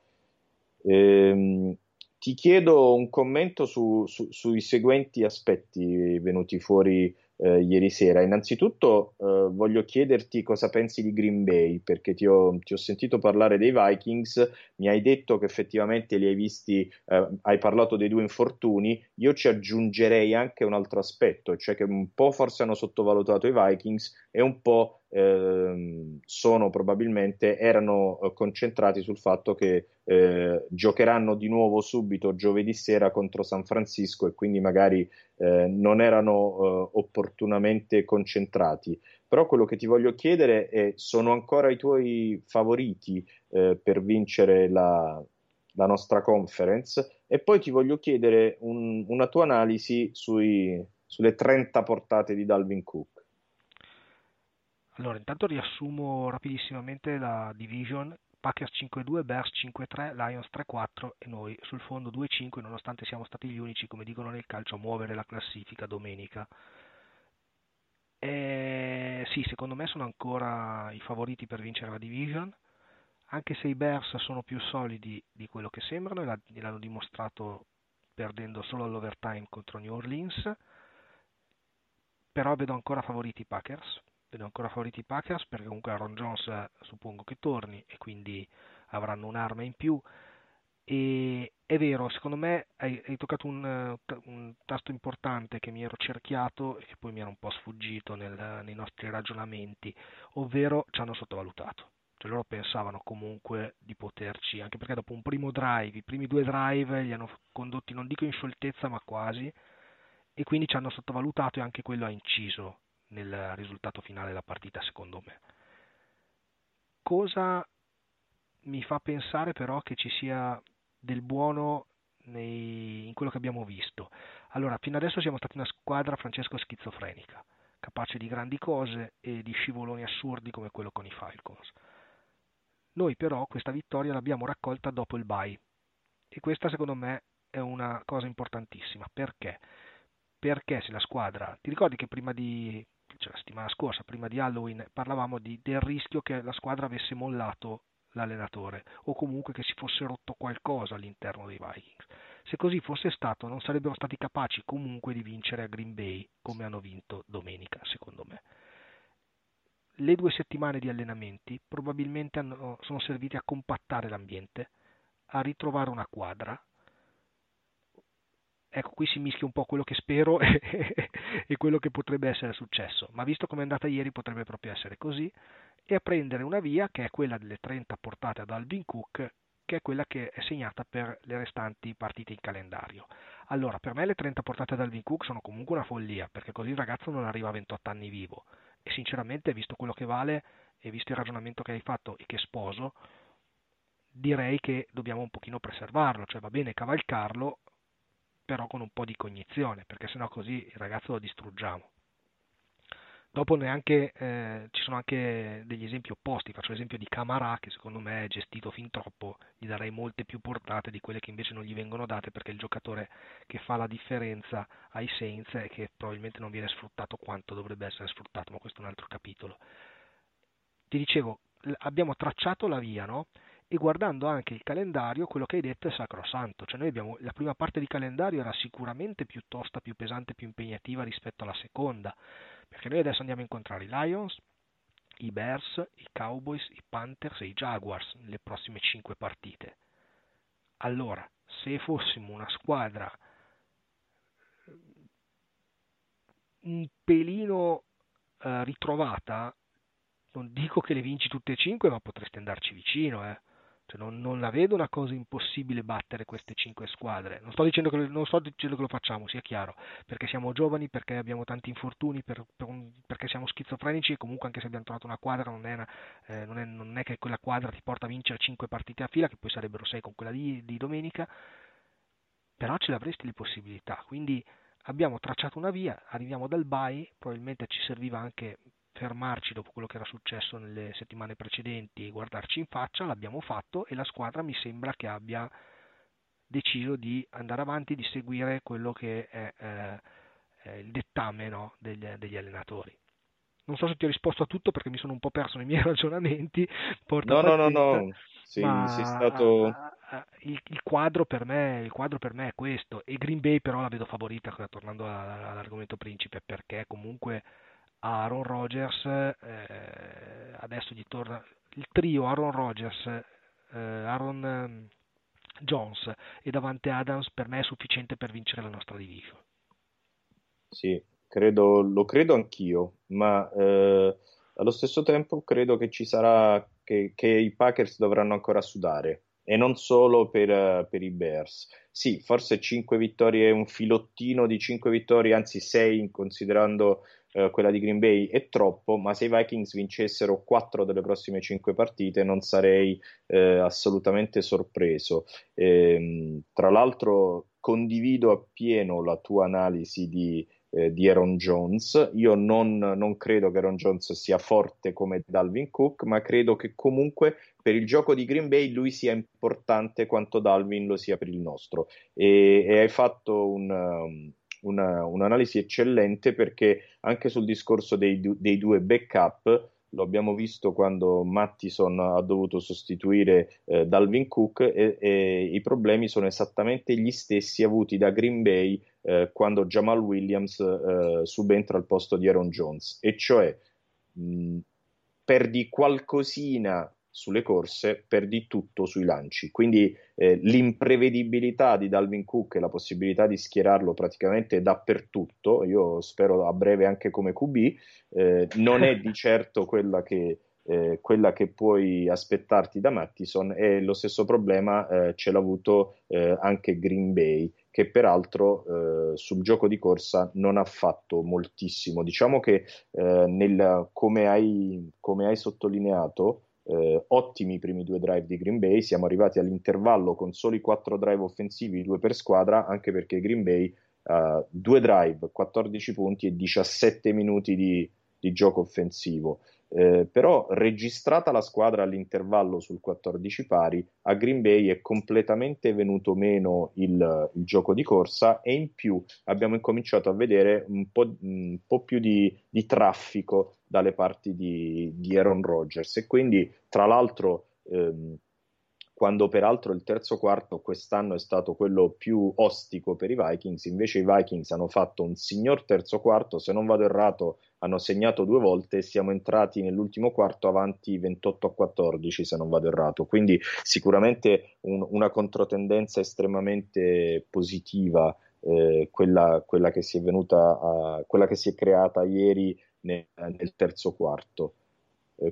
Ehm, ti chiedo un commento su, su, sui seguenti aspetti venuti fuori eh, ieri sera. Innanzitutto eh, voglio chiederti cosa pensi di Green Bay, perché ti ho, ti ho sentito parlare dei Vikings, mi hai detto che effettivamente li hai visti, eh, hai parlato dei due infortuni, io ci aggiungerei anche un altro aspetto, cioè che un po' forse hanno sottovalutato i Vikings e un po' ehm, sono probabilmente, erano eh, concentrati sul fatto che eh, giocheranno di nuovo subito giovedì sera contro San Francisco e quindi magari eh, non erano eh, opportunamente concentrati. Però quello che ti voglio chiedere è: sono ancora i tuoi favoriti eh, per vincere la, la nostra conference? E poi ti voglio chiedere un- una tua analisi sui- sulle trenta portate di Dalvin Cook.
Allora, intanto riassumo rapidissimamente la division. Packers cinque due, Bears cinque tre, Lions tre quattro e noi sul fondo due cinque, nonostante siamo stati gli unici, come dicono nel calcio, a muovere la classifica domenica. E sì, secondo me sono ancora i favoriti per vincere la division, anche se i Bears sono più solidi di quello che sembrano e l'hanno dimostrato perdendo solo all'overtime contro New Orleans, però vedo ancora favoriti i Packers. Vedo ancora favoriti i Packers perché comunque Aaron Jones eh, suppongo che torni e quindi avranno un'arma in più. E è vero, secondo me hai, hai toccato un, eh, un tasto importante che mi ero cerchiato e che poi mi era un po' sfuggito nel- nei nostri ragionamenti, ovvero ci hanno sottovalutato. Cioè loro pensavano comunque di poterci, anche perché dopo un primo drive, i primi due drive li hanno condotti non dico in scioltezza ma quasi, e quindi ci hanno sottovalutato e anche quello ha inciso nel risultato finale della partita, secondo me. Cosa mi fa pensare però che ci sia del buono nei- in quello che abbiamo visto? Allora, fino adesso siamo stati una squadra, Francesco, schizofrenica, capace di grandi cose e di scivoloni assurdi come quello con i Falcons. Noi però questa vittoria l'abbiamo raccolta dopo il bye e questa secondo me è una cosa importantissima. Perché? Perché se la squadra, ti ricordi che prima di, cioè la settimana scorsa, prima di Halloween, parlavamo di- del rischio che la squadra avesse mollato l'allenatore o comunque che si fosse rotto qualcosa all'interno dei Vikings. Se così fosse stato, non sarebbero stati capaci comunque di vincere a Green Bay come hanno vinto domenica, secondo me. Le due settimane di allenamenti probabilmente hanno- sono servite a compattare l'ambiente, a ritrovare una quadra. Ecco, qui si mischia un po' quello che spero e, e quello che potrebbe essere successo, ma visto come è andata ieri potrebbe proprio essere così, e a prendere una via che è quella delle trenta portate ad Alvin Cook, che è quella che è segnata per le restanti partite in calendario. Allora, per me le trenta portate ad Alvin Cook sono comunque una follia, perché così il ragazzo non arriva a ventotto anni vivo, e sinceramente, visto quello che vale e visto il ragionamento che hai fatto e che sposo, direi che dobbiamo un pochino preservarlo, cioè va bene cavalcarlo, però con un po' di cognizione, perché sennò così il ragazzo lo distruggiamo. Dopo neanche, eh, ci sono anche degli esempi opposti, faccio l'esempio di Camara che secondo me è gestito fin troppo, gli darei molte più portate di quelle che invece non gli vengono date perché è il giocatore che fa la differenza ai Saints e che probabilmente non viene sfruttato quanto dovrebbe essere sfruttato, ma questo è un altro capitolo. Ti dicevo, l- abbiamo tracciato la via, no? E guardando anche il calendario, quello che hai detto è sacrosanto. Cioè noi abbiamo, la prima parte di calendario era sicuramente più tosta, più pesante, più impegnativa rispetto alla seconda, perché noi adesso andiamo a incontrare i Lions, i Bears, i Cowboys, i Panthers e i Jaguars nelle prossime cinque partite. Allora, se fossimo una squadra un pelino eh, ritrovata, non dico che le vinci tutte e cinque, ma potresti andarci vicino, eh. Cioè, non, non la vedo una cosa impossibile battere queste cinque squadre. Non sto dicendo che, non sto dicendo che lo facciamo, sia chiaro, perché siamo giovani, perché abbiamo tanti infortuni, per, per un- perché siamo schizofrenici e comunque anche se abbiamo trovato una quadra non è, una- eh, non è- non è che quella quadra ti porta a vincere cinque partite a fila, che poi sarebbero sei con quella di, di domenica, però ce l'avresti le possibilità. Quindi abbiamo tracciato una via, arriviamo dal bye, probabilmente ci serviva anche fermarci dopo quello che era successo nelle settimane precedenti e guardarci in faccia, l'abbiamo fatto e la squadra mi sembra che abbia deciso di andare avanti, di seguire quello che è eh, eh, il dettame, no, degli, degli allenatori. Non so se ti ho risposto a tutto perché mi sono un po' perso nei miei ragionamenti, porta
No, no, no,
pazienza,
no, sei, sei
ma
stato...
ah, ah, il, il quadro per me, il quadro per me è questo. E Green Bay però la vedo favorita, tornando a- all'argomento principe, perché comunque Aaron Rodgers, eh, adesso gli torna il trio Aaron Rodgers, eh, Aaron ehm, Jones e Davante Adams per me è sufficiente per vincere la nostra division.
Sì, credo, lo credo anch'io, ma eh, allo stesso tempo credo che ci sarà, che, che i Packers dovranno ancora sudare, e non solo per, eh, per i Bears. Sì, forse cinque vittorie, un filottino di cinque vittorie, anzi sei, considerando eh, quella di Green Bay, è troppo, ma se i Vikings vincessero quattro delle prossime cinque partite non sarei eh, assolutamente sorpreso. Ehm, tra l'altro condivido appieno la tua analisi di eh, di Aaron Jones. Io non, non credo che Aaron Jones sia forte come Dalvin Cook, ma credo che comunque per il gioco di Green Bay lui sia importante quanto Dalvin lo sia per il nostro. E, e hai fatto un, um, una, un'analisi eccellente, perché anche sul discorso dei, du- dei due backup lo abbiamo visto quando Mattison ha dovuto sostituire eh, Dalvin Cook, e, e i problemi sono esattamente gli stessi avuti da Green Bay eh, quando Jamal Williams eh, subentra al posto di Aaron Jones, e cioè mh, perdi qualcosina sulle corse, perdi tutto sui lanci. Quindi eh, l'imprevedibilità di Dalvin Cook e la possibilità di schierarlo praticamente dappertutto, io spero a breve anche come Q B, eh, non è di certo quella che, eh, quella che puoi aspettarti da Mattison, e lo stesso problema eh, ce l'ha avuto eh, anche Green Bay, che peraltro eh, sul gioco di corsa non ha fatto moltissimo. Diciamo che eh, nel, come hai, come hai sottolineato, eh, ottimi i primi due drive di Green Bay, siamo arrivati all'intervallo con soli quattro drive offensivi, due per squadra, anche perché Green Bay uh, due drive, quattordici punti e diciassette minuti di, di gioco offensivo. Eh, però registrata la squadra all'intervallo sul quattordici pari, a Green Bay è completamente venuto meno il, il gioco di corsa, e in più abbiamo incominciato a vedere un po', un po' più di, di traffico dalle parti di, di Aaron Rodgers, e quindi tra l'altro ehm, quando peraltro il terzo quarto quest'anno è stato quello più ostico per i Vikings, invece i Vikings hanno fatto un signor terzo quarto, se non vado errato hanno segnato due volte e siamo entrati nell'ultimo quarto avanti ventotto a quattordici, se non vado errato. Quindi sicuramente un, una controtendenza estremamente positiva, eh, quella, quella che si è venuta a, quella che si è creata ieri nel, nel terzo quarto. Eh,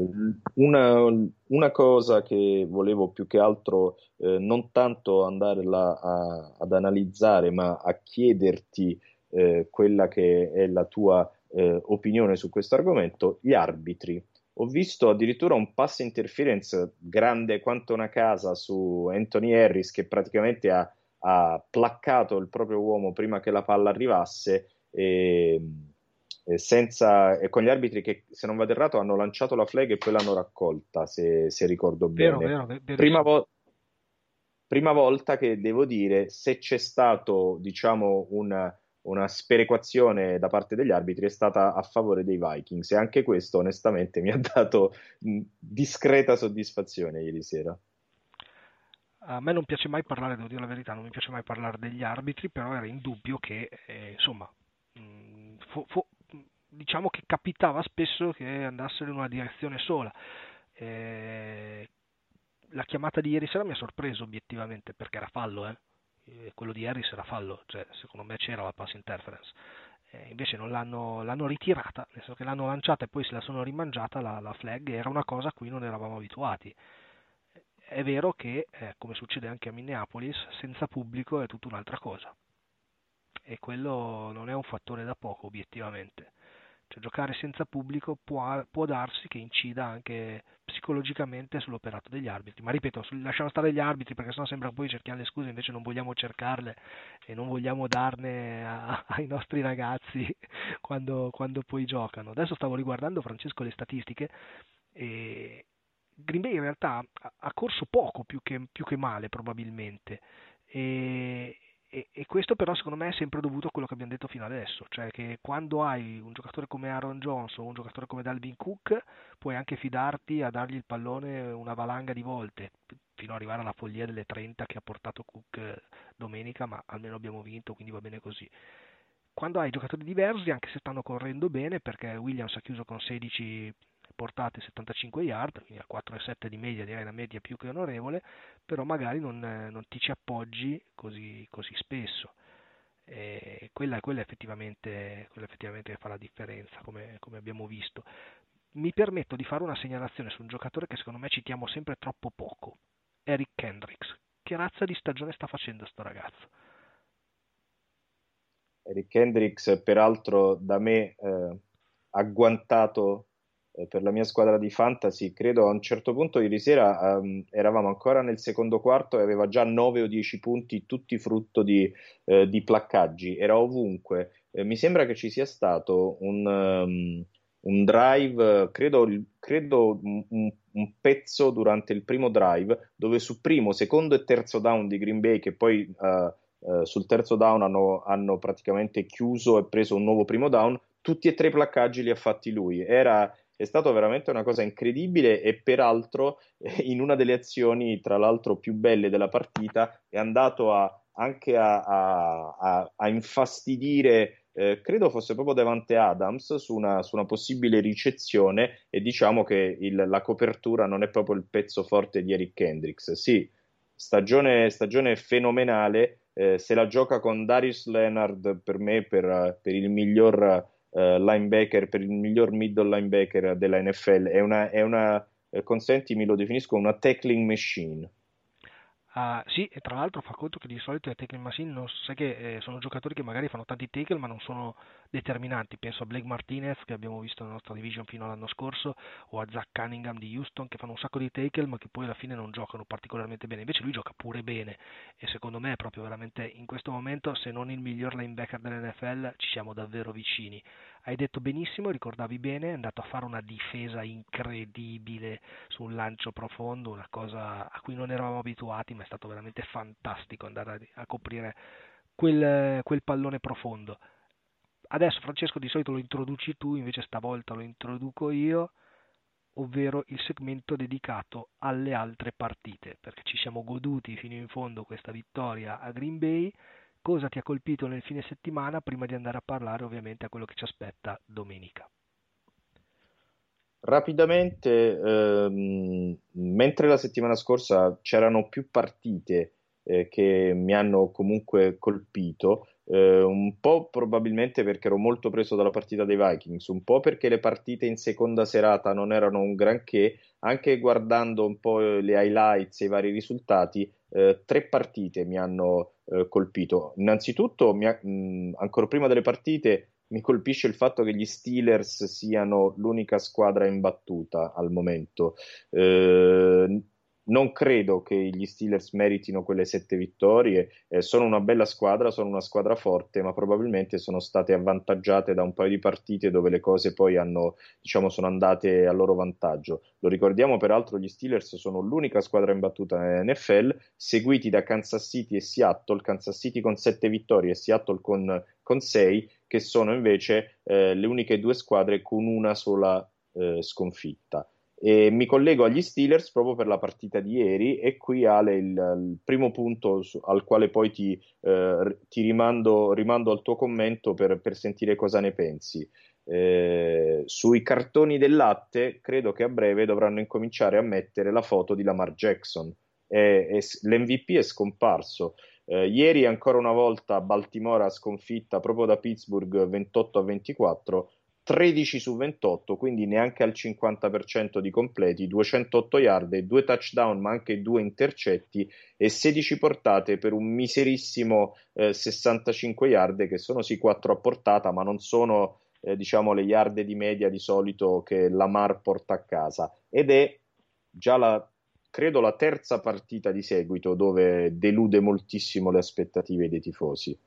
una, una cosa che volevo più che altro eh, non tanto andare là a- ad analizzare, ma a chiederti eh, quella che è la tua eh, opinione su questo argomento: gli arbitri. Ho visto addirittura un pass interference grande quanto una casa su Anthony Harris, che praticamente ha, ha placcato il proprio uomo prima che la palla arrivasse, e, e senza, e con gli arbitri che, se non vado errato, hanno lanciato la flag e poi l'hanno raccolta, se, se ricordo
Vero,
bene.
vero, ve-
Prima,
verissimo.
vo- prima volta che devo dire, se c'è stato, diciamo, una, una sperequazione da parte degli arbitri, è stata a favore dei Vikings, e anche questo onestamente mi ha dato mh, discreta soddisfazione ieri sera.
A me non piace mai parlare, devo dire la verità, non mi piace mai parlare degli arbitri, però era indubbio che, eh, insomma, mh, fu- fu- diciamo che capitava spesso che andassero in una direzione sola. Eh, la chiamata di ieri sera mi ha sorpreso obiettivamente perché era fallo, eh. Eh, quello di Harris era fallo, cioè secondo me c'era la pass interference. Eh, invece non l'hanno, l'hanno ritirata, nel senso che l'hanno lanciata e poi se la sono rimangiata la, la flag, era una cosa a cui non eravamo abituati. È vero che, eh, come succede anche a Minneapolis, senza pubblico è tutta un'altra cosa e quello non è un fattore da poco obiettivamente. Cioè, giocare senza pubblico può, può darsi che incida anche psicologicamente sull'operato degli arbitri. Ma ripeto, sul- lasciamo stare gli arbitri perché sennò sembra che poi cerchiamo le scuse, invece non vogliamo cercarle e non vogliamo darne a- ai nostri ragazzi quando, quando poi giocano. Adesso stavo riguardando, Francesco, le statistiche e Green Bay in realtà ha, ha corso poco più che, più che male probabilmente. E, e, e questo però secondo me è sempre dovuto a quello che abbiamo detto fino adesso, cioè che quando hai un giocatore come Aaron Jones o un giocatore come Dalvin Cook puoi anche fidarti a dargli il pallone una valanga di volte, fino ad arrivare alla follia delle trenta che ha portato Cook eh, domenica, ma almeno abbiamo vinto, quindi va bene così. Quando hai giocatori diversi, anche se stanno correndo bene, perché Williams ha chiuso con sedici portate settantacinque yard, quindi a quattro virgola sette di media, direi una media più che onorevole, però magari non, eh, non ti ci appoggi così, così spesso. E quella, quella, effettivamente, quella effettivamente fa la differenza, come, come abbiamo visto. Mi permetto di fare una segnalazione su un giocatore che secondo me citiamo sempre troppo poco, Eric Kendricks. Che razza di stagione sta facendo sto ragazzo?
Eric Hendricks, peraltro da me eh, agguantato eh, per la mia squadra di fantasy, credo a un certo punto ieri sera ehm, eravamo ancora nel secondo quarto e aveva già nove o dieci punti, tutti frutto di, eh, di placcaggi, era ovunque. Eh, mi sembra che ci sia stato un, um, un drive, credo, credo un, un, un pezzo durante il primo drive, dove su primo, secondo e terzo down di Green Bay, che poi... eh, Uh, sul terzo down hanno, hanno praticamente chiuso e preso un nuovo primo down, tutti e tre i placcaggi li ha fatti lui. Era, è stato veramente una cosa incredibile e peraltro eh, in una delle azioni, tra l'altro più belle della partita, è andato a, anche a, a, a, a infastidire, eh, credo fosse proprio Davante Adams, su una, su una possibile ricezione e diciamo che il, la copertura non è proprio il pezzo forte di Eric Kendricks. Sì, stagione, stagione fenomenale, eh, se la gioca con Darius Leonard per me per, per il miglior eh, linebacker, per il miglior middle linebacker della N F L, è una, è una eh, consentimi, lo definisco una tackling machine.
Ah, sì, e tra l'altro fa conto che di solito le tackle machine non, sai che eh, sono giocatori che magari fanno tanti tackle ma non sono determinanti. Penso a Blake Martinez che abbiamo visto nella nostra division fino all'anno scorso o a Zach Cunningham di Houston che fanno un sacco di tackle ma che poi alla fine non giocano particolarmente bene. Invece lui gioca pure bene e secondo me è proprio veramente in questo momento, se non il miglior linebacker dell'N F L, ci siamo davvero vicini. Hai detto benissimo, ricordavi bene, è andato a fare una difesa incredibile su un lancio profondo, una cosa a cui non eravamo abituati, ma è stato veramente fantastico andare a, a coprire quel, quel pallone profondo. Adesso Francesco di solito lo introduci tu, invece stavolta lo introduco io, ovvero il segmento dedicato alle altre partite, perché ci siamo goduti fino in fondo questa vittoria a Green Bay. Cosa ti ha colpito nel fine settimana prima di andare a parlare ovviamente a quello che ci aspetta domenica?
Rapidamente, ehm, mentre la settimana scorsa c'erano più partite eh, che mi hanno comunque colpito, eh, un po' probabilmente perché ero molto preso dalla partita dei Vikings, un po' perché le partite in seconda serata non erano un granché, anche guardando un po' le highlights e i vari risultati, eh, tre partite mi hanno eh, colpito. Innanzitutto, mi ha- mh, ancora prima delle partite mi colpisce il fatto che gli Steelers siano l'unica squadra imbattuta al momento. Eh, non credo che gli Steelers meritino quelle sette vittorie. Eh, sono una bella squadra, sono una squadra forte, ma probabilmente sono state avvantaggiate da un paio di partite dove le cose poi hanno, diciamo, sono andate a loro vantaggio. Lo ricordiamo, peraltro, gli Steelers sono l'unica squadra imbattuta nell'N F L, seguiti da Kansas City e Seattle, Kansas City con sette vittorie e Seattle con, con sei, che sono invece eh, le uniche due squadre con una sola eh, sconfitta. E mi collego agli Steelers proprio per la partita di ieri e qui Ale il, il primo punto su, al quale poi ti, eh, ti rimando, rimando al tuo commento per, per sentire cosa ne pensi. Eh, sui cartoni del latte credo che a breve dovranno incominciare a mettere la foto di Lamar Jackson. E, e l'M V P è scomparso. Eh, ieri ancora una volta Baltimora sconfitta proprio da Pittsburgh ventotto a ventiquattro, tredici su ventotto, quindi neanche al cinquanta per cento di completi, duecentotto yard, due touchdown ma anche due intercetti e sedici portate per un miserissimo eh, sessantacinque yard, che sono sì quattro a portata, ma non sono eh, diciamo le yard di media di solito che Lamar porta a casa, ed è già la credo la terza partita di seguito dove delude moltissimo le aspettative dei tifosi.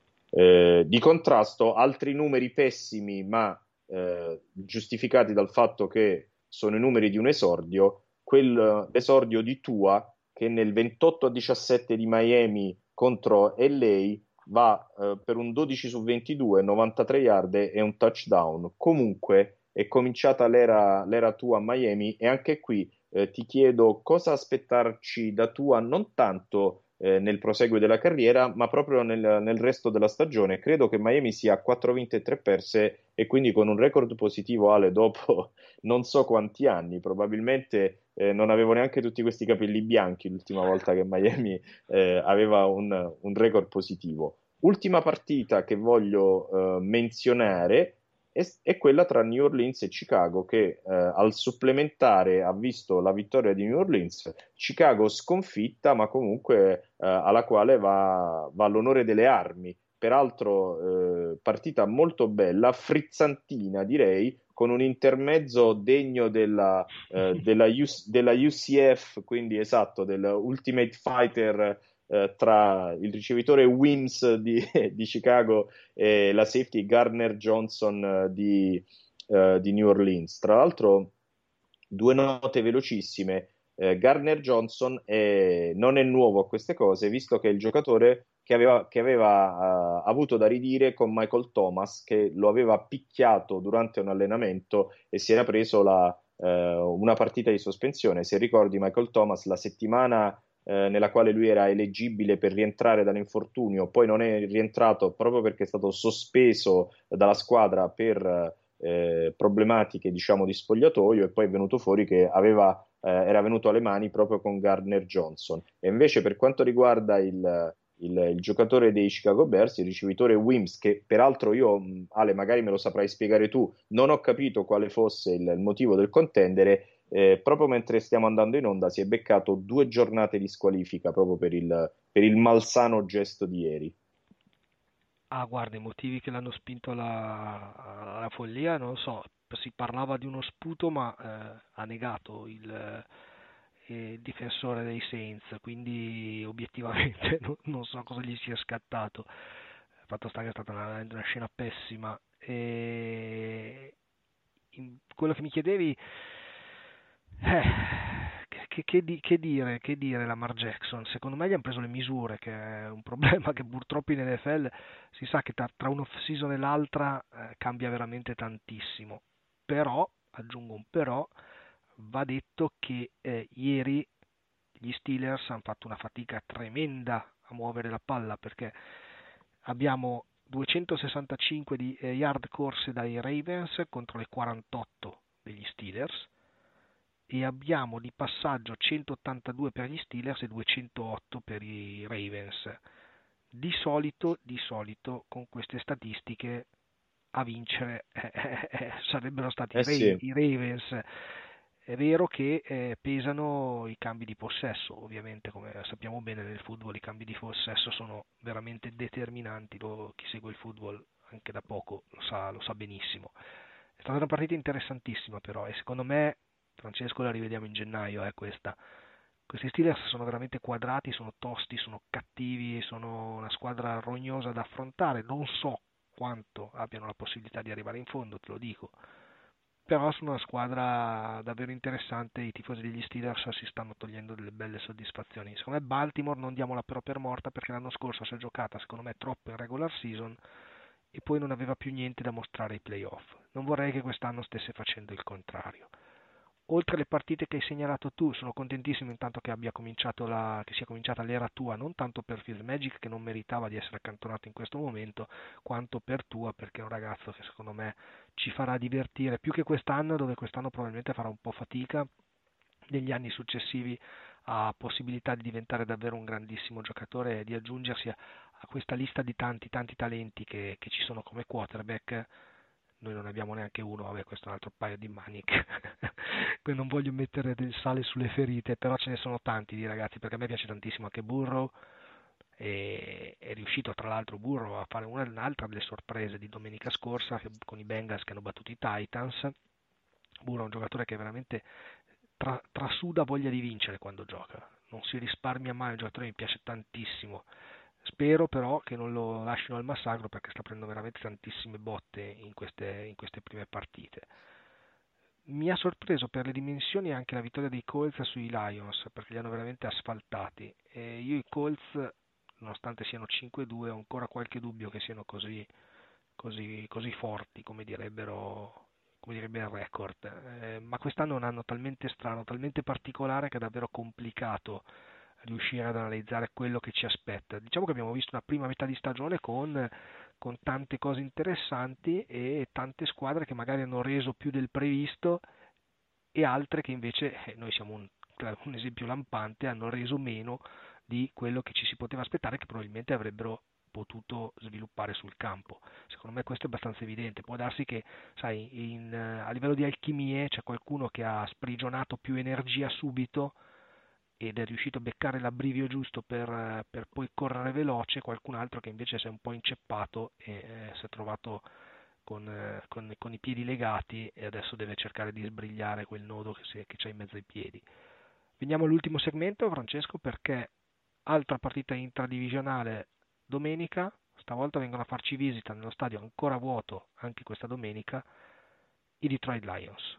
Eh, di contrasto, altri numeri pessimi, ma eh, giustificati dal fatto che sono i numeri di un esordio, quell'esordio di Tua che nel ventotto a diciassette di Miami contro L A va eh, per un dodici su ventidue, novantatré yard e un touchdown. Comunque è cominciata l'era, l'era Tua a Miami, e anche qui eh, ti chiedo cosa aspettarci da Tua, non tanto eh, nel proseguo della carriera, ma proprio nel, nel resto della stagione. Credo che Miami sia a quattro vinte e tre perse, e quindi con un record positivo, Ale, dopo non so quanti anni, probabilmente eh, non avevo neanche tutti questi capelli bianchi l'ultima volta che Miami eh, aveva un, un record positivo. Ultima partita che voglio eh, menzionare è, è quella tra New Orleans e Chicago, che eh, al supplementare ha visto la vittoria di New Orleans, Chicago sconfitta, ma comunque eh, alla quale va, va l'onore delle armi. Peraltro eh, partita molto bella, frizzantina direi, con un intermezzo degno della, eh, della, U- della U C F, quindi esatto, dell'Ultimate Fighter eh, tra il ricevitore Wims di, di Chicago e la safety Gardner Johnson eh, di, eh, di New Orleans. Tra l'altro, due note velocissime. Eh, Gardner Johnson è, non è nuovo a queste cose, visto che è il giocatore che aveva, che aveva uh, avuto da ridire con Michael Thomas, che lo aveva picchiato durante un allenamento e si era preso la, uh, una partita di sospensione. Se ricordi, Michael Thomas la settimana uh, nella quale lui era eleggibile per rientrare dall'infortunio, poi non è rientrato proprio perché è stato sospeso dalla squadra per uh, problematiche, diciamo, di spogliatoio, e poi è venuto fuori che aveva Eh, era venuto alle mani proprio con Gardner Johnson. E invece per quanto riguarda il, il, il giocatore dei Chicago Bears, il ricevitore Wims, che peraltro io, Ale, magari me lo saprai spiegare tu, non ho capito quale fosse il, il motivo del contendere, eh, proprio mentre stiamo andando in onda si è beccato due giornate di squalifica proprio per il, per il malsano gesto di ieri.
Ah, guarda, i motivi che l'hanno spinto alla, alla follia, non lo so, si parlava di uno sputo, ma eh, ha negato il, eh, il difensore dei Saints, quindi obiettivamente non, non so cosa gli sia scattato. Fatto sta che è stata una, una scena pessima. E in- quello che mi chiedevi, eh, che, che- che di- che dire, che dire Lamar Jackson? Secondo me gli hanno preso le misure, che è un problema che purtroppo in N F L si sa che tra, tra un'off-season e l'altra eh, cambia veramente tantissimo. Però, aggiungo un però, va detto che eh, ieri gli Steelers hanno fatto una fatica tremenda a muovere la palla, perché abbiamo duecentosessantacinque di eh, yard corse dai Ravens contro le quarantotto degli Steelers, e abbiamo di passaggio centottantadue per gli Steelers e duecentootto per i Ravens. Di solito, di solito con queste statistiche a vincere eh, eh, eh, sarebbero stati
Eh
i, Ra-
sì.
i Ravens. È vero che eh, pesano i cambi di possesso, ovviamente come sappiamo bene nel football i cambi di possesso sono veramente determinanti, lo, chi segue il football anche da poco lo sa, lo sa benissimo. È stata una partita interessantissima però, e secondo me, Francesco, la rivediamo in gennaio, eh, questa. Questi Steelers sono veramente quadrati, sono tosti, sono cattivi, sono una squadra rognosa da affrontare. Non so quanto abbiano la possibilità di arrivare in fondo, te lo dico. Però sono una squadra davvero interessante, i tifosi degli Steelers si stanno togliendo delle belle soddisfazioni. Secondo me Baltimore non diamola però per morta, perché l'anno scorso si è giocata secondo me troppo in regular season e poi non aveva più niente da mostrare ai playoff. Non vorrei che quest'anno stesse facendo il contrario. Oltre alle partite che hai segnalato tu, sono contentissimo intanto che abbia cominciato la, che sia cominciata l'era tua, non tanto per Fitzmagic, che non meritava di essere accantonato in questo momento, quanto per tua, perché è un ragazzo che secondo me ci farà divertire più che quest'anno, dove quest'anno probabilmente farà un po' fatica, negli anni successivi ha possibilità di diventare davvero un grandissimo giocatore e di aggiungersi a, a questa lista di tanti tanti talenti che, che ci sono come quarterback. Noi non abbiamo neanche uno, vabbè, questo è un altro paio di maniche. Non voglio mettere del sale sulle ferite, però ce ne sono tanti di ragazzi, perché a me piace tantissimo anche Burrow, e è riuscito tra l'altro Burrow a fare una, un'altra delle sorprese di domenica scorsa con i Bengals che hanno battuto i Titans. Burrow è un giocatore che veramente tra, trasuda voglia di vincere quando gioca, non si risparmia mai, un giocatore che mi piace tantissimo. Spero però che non lo lasciano al massacro, perché sta prendendo veramente tantissime botte in queste, in queste prime partite. Mi ha sorpreso per le dimensioni anche la vittoria dei Colts sui Lions, perché li hanno veramente asfaltati, e io i Colts, nonostante siano cinque due, ho ancora qualche dubbio che siano così, così, così forti come direbbero, come direbbe il record, eh, ma quest'anno è un anno talmente strano, talmente particolare, che è davvero complicato riuscire ad analizzare quello che ci aspetta. Diciamo che abbiamo visto una prima metà di stagione con, con tante cose interessanti e tante squadre che magari hanno reso più del previsto, e altre che invece, eh, noi siamo un, un esempio lampante, hanno reso meno di quello che ci si poteva aspettare, che probabilmente avrebbero potuto sviluppare sul campo. Secondo me questo è abbastanza evidente. Può darsi che, sai, in, a livello di alchimie c'è qualcuno che ha sprigionato più energia subito ed è riuscito a beccare l'abbrivio giusto per, per poi correre veloce, qualcun altro che invece si è un po' inceppato e eh, si è trovato con, eh, con, con i piedi legati, e adesso deve cercare di sbrigliare quel nodo che, si, che c'ha in mezzo ai piedi. Veniamo all'ultimo segmento, Francesco, perché altra partita intradivisionale domenica, stavolta vengono a farci visita nello stadio ancora vuoto anche questa domenica, i Detroit Lions.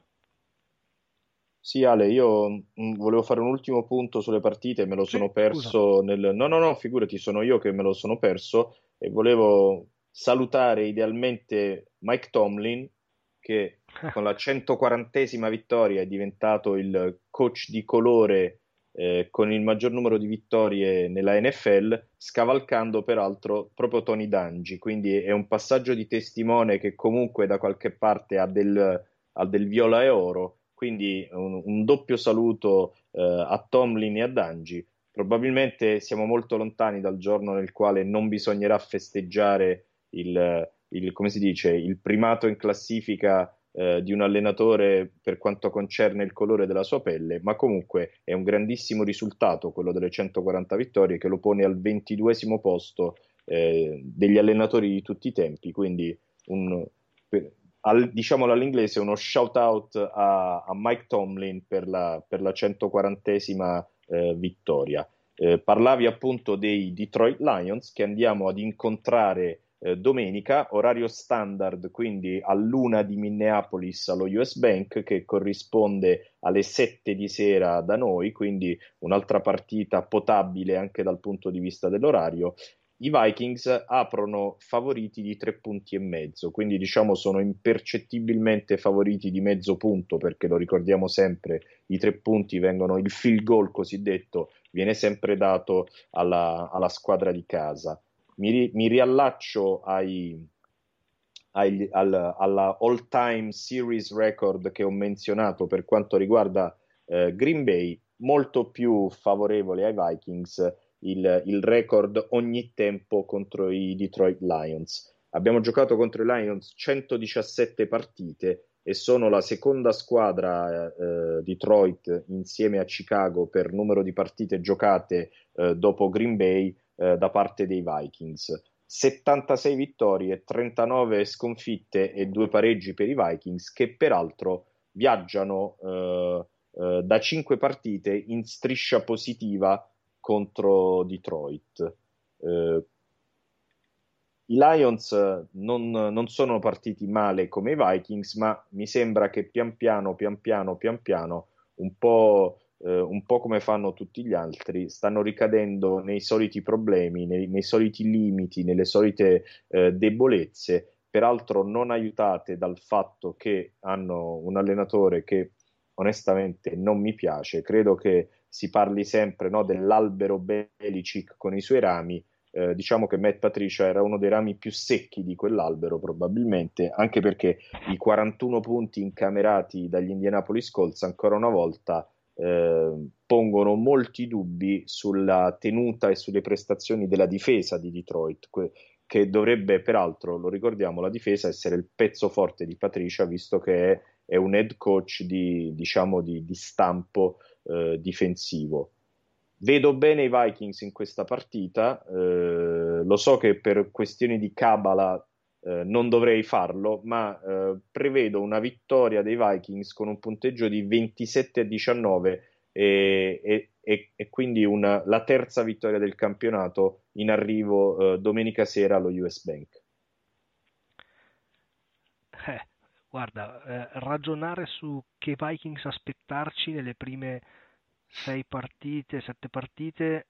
Sì, Ale, io mh, volevo fare un ultimo punto sulle partite, me lo
Sì,
sono
scusa.
perso nel... No, no, no, figurati, sono io che me lo sono perso, e volevo salutare idealmente Mike Tomlin, che con la centoquarantesima vittoria è diventato il coach di colore eh, con il maggior numero di vittorie nella N F L, scavalcando peraltro proprio Tony Dungy, quindi è un passaggio di testimone che comunque da qualche parte ha del, ha del viola e oro. Quindi un, un doppio saluto eh, a Tomlin e a Dungy. Probabilmente siamo molto lontani dal giorno nel quale non bisognerà festeggiare il, il, come si dice, il primato in classifica eh, di un allenatore per quanto concerne il colore della sua pelle, ma comunque è un grandissimo risultato quello delle centoquaranta vittorie, che lo pone al ventiduesimo posto eh, degli allenatori di tutti i tempi. Quindi un... Per, Al, diciamolo all'inglese, uno shout out a, a Mike Tomlin per la, per la centoquarantesima eh, vittoria. Eh, parlavi appunto dei Detroit Lions, che andiamo ad incontrare eh, domenica, orario standard, quindi all'una di Minneapolis allo U S Bank, che corrisponde alle sette di sera da noi, quindi un'altra partita potabile anche dal punto di vista dell'orario. I Vikings aprono favoriti di tre punti e mezzo, quindi diciamo sono impercettibilmente favoriti di mezzo punto, perché lo ricordiamo sempre, i tre punti vengono, il field goal cosiddetto viene sempre dato alla, alla squadra di casa. Mi, ri, mi riallaccio ai, ai, al, alla all time series record che ho menzionato per quanto riguarda eh, Green Bay, molto più favorevole ai Vikings Il, il record ogni tempo contro i Detroit Lions. Abbiamo giocato contro i Lions centodiciassette partite e sono la seconda squadra eh, Detroit insieme a Chicago per numero di partite giocate eh, dopo Green Bay eh, da parte dei Vikings. settantasei vittorie, trentanove sconfitte e due pareggi per i Vikings, che peraltro viaggiano eh, eh, da cinque partite in striscia positiva contro Detroit. Eh, I Lions non, non sono partiti male come i Vikings, ma mi sembra che pian piano, pian piano, pian piano, un po', eh, un po' come fanno tutti gli altri, stanno ricadendo nei soliti problemi, nei, nei soliti limiti, nelle solite eh, debolezze, peraltro non aiutate dal fatto che hanno un allenatore che onestamente non mi piace. Credo che si parli sempre, no, dell'albero Belichick con i suoi rami. Eh, diciamo che Matt Patricia era uno dei rami più secchi di quell'albero, probabilmente, anche perché i quarantuno punti incamerati dagli Indianapolis Colts ancora una volta eh, pongono molti dubbi sulla tenuta e sulle prestazioni della difesa di Detroit, que- che dovrebbe peraltro, lo ricordiamo, la difesa essere il pezzo forte di Patricia, visto che è, è un head coach di, diciamo, di, di stampo eh, difensivo. Vedo bene i Vikings in questa partita, eh, lo so che per questioni di cabala eh, non dovrei farlo, ma eh, prevedo una vittoria dei Vikings con un punteggio di ventisette a diciannove e, e, e, e quindi una, la terza vittoria del campionato in arrivo eh, domenica sera allo U S Bank.
Eh, guarda, eh, ragionare su che Vikings aspettarci nelle prime sei partite, sette partite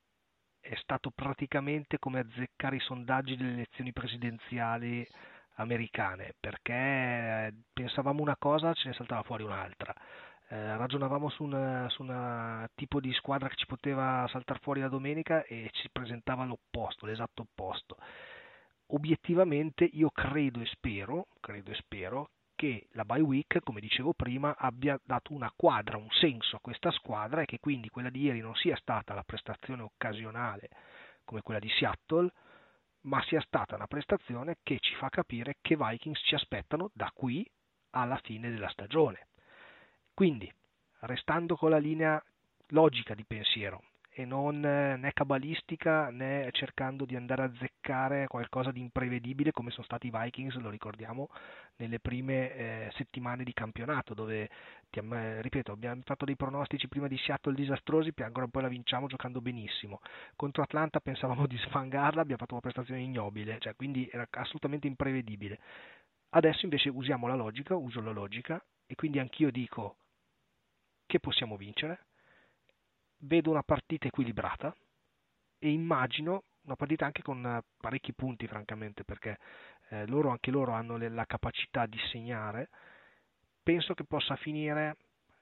è stato praticamente come azzeccare i sondaggi delle elezioni presidenziali americane, perché pensavamo una cosa, ce ne saltava fuori un'altra. Eh, ragionavamo su un su una tipo di squadra che ci poteva saltare fuori la domenica e ci presentava l'opposto, l'esatto opposto. Obiettivamente io credo e spero, credo e spero che la bye week, come dicevo prima, abbia dato una quadra, un senso a questa squadra e che quindi quella di ieri non sia stata la prestazione occasionale come quella di Seattle, ma sia stata una prestazione che ci fa capire che Vikings ci aspettano da qui alla fine della stagione. Quindi, restando con la linea logica di pensiero e non né cabalistica né cercando di andare a azzeccare qualcosa di imprevedibile come sono stati i Vikings, lo ricordiamo, nelle prime eh, settimane di campionato, dove, ti, eh, ripeto, abbiamo fatto dei pronostici prima di Seattle disastrosi, ancora poi la vinciamo giocando benissimo. Contro Atlanta pensavamo di sfangarla, abbiamo fatto una prestazione ignobile, cioè, quindi era assolutamente imprevedibile. Adesso invece usiamo la logica, uso la logica, e quindi anch'io dico che possiamo vincere. Vedo una partita equilibrata e immagino una partita anche con parecchi punti, francamente, perché eh, loro, anche loro hanno le, la capacità di segnare. Penso che possa finire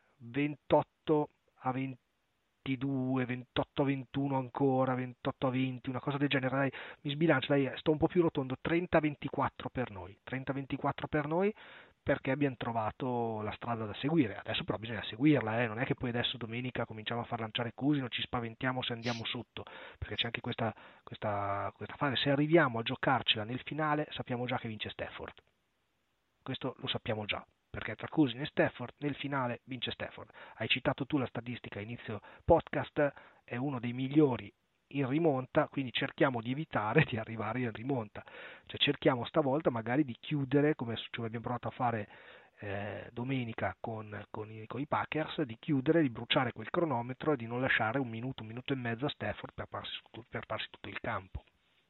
ventotto a ventidue, ventotto a ventuno ancora, ventotto a venti, una cosa del genere. Dai, mi sbilancio, dai, sto un po' più rotondo, trenta a ventiquattro per noi, trenta a ventiquattro per noi, perché abbiamo trovato la strada da seguire. Adesso però bisogna seguirla, eh? Non è che poi adesso domenica cominciamo a far lanciare cusi, non ci spaventiamo se andiamo sotto, perché c'è anche questa, questa, questa fase. Se arriviamo a giocarcela nel finale sappiamo già che vince Stafford, questo lo sappiamo già, perché tra Cousins e Stafford nel finale vince Stafford. Hai citato tu la statistica a inizio podcast, è uno dei migliori in rimonta, quindi cerchiamo di evitare di arrivare in rimonta, cioè cerchiamo stavolta magari di chiudere, come abbiamo provato a fare eh, domenica con, con, i, con i Packers, di chiudere, di bruciare quel cronometro e di non lasciare un minuto, un minuto e mezzo a Stafford per farsi, per farsi tutto il campo.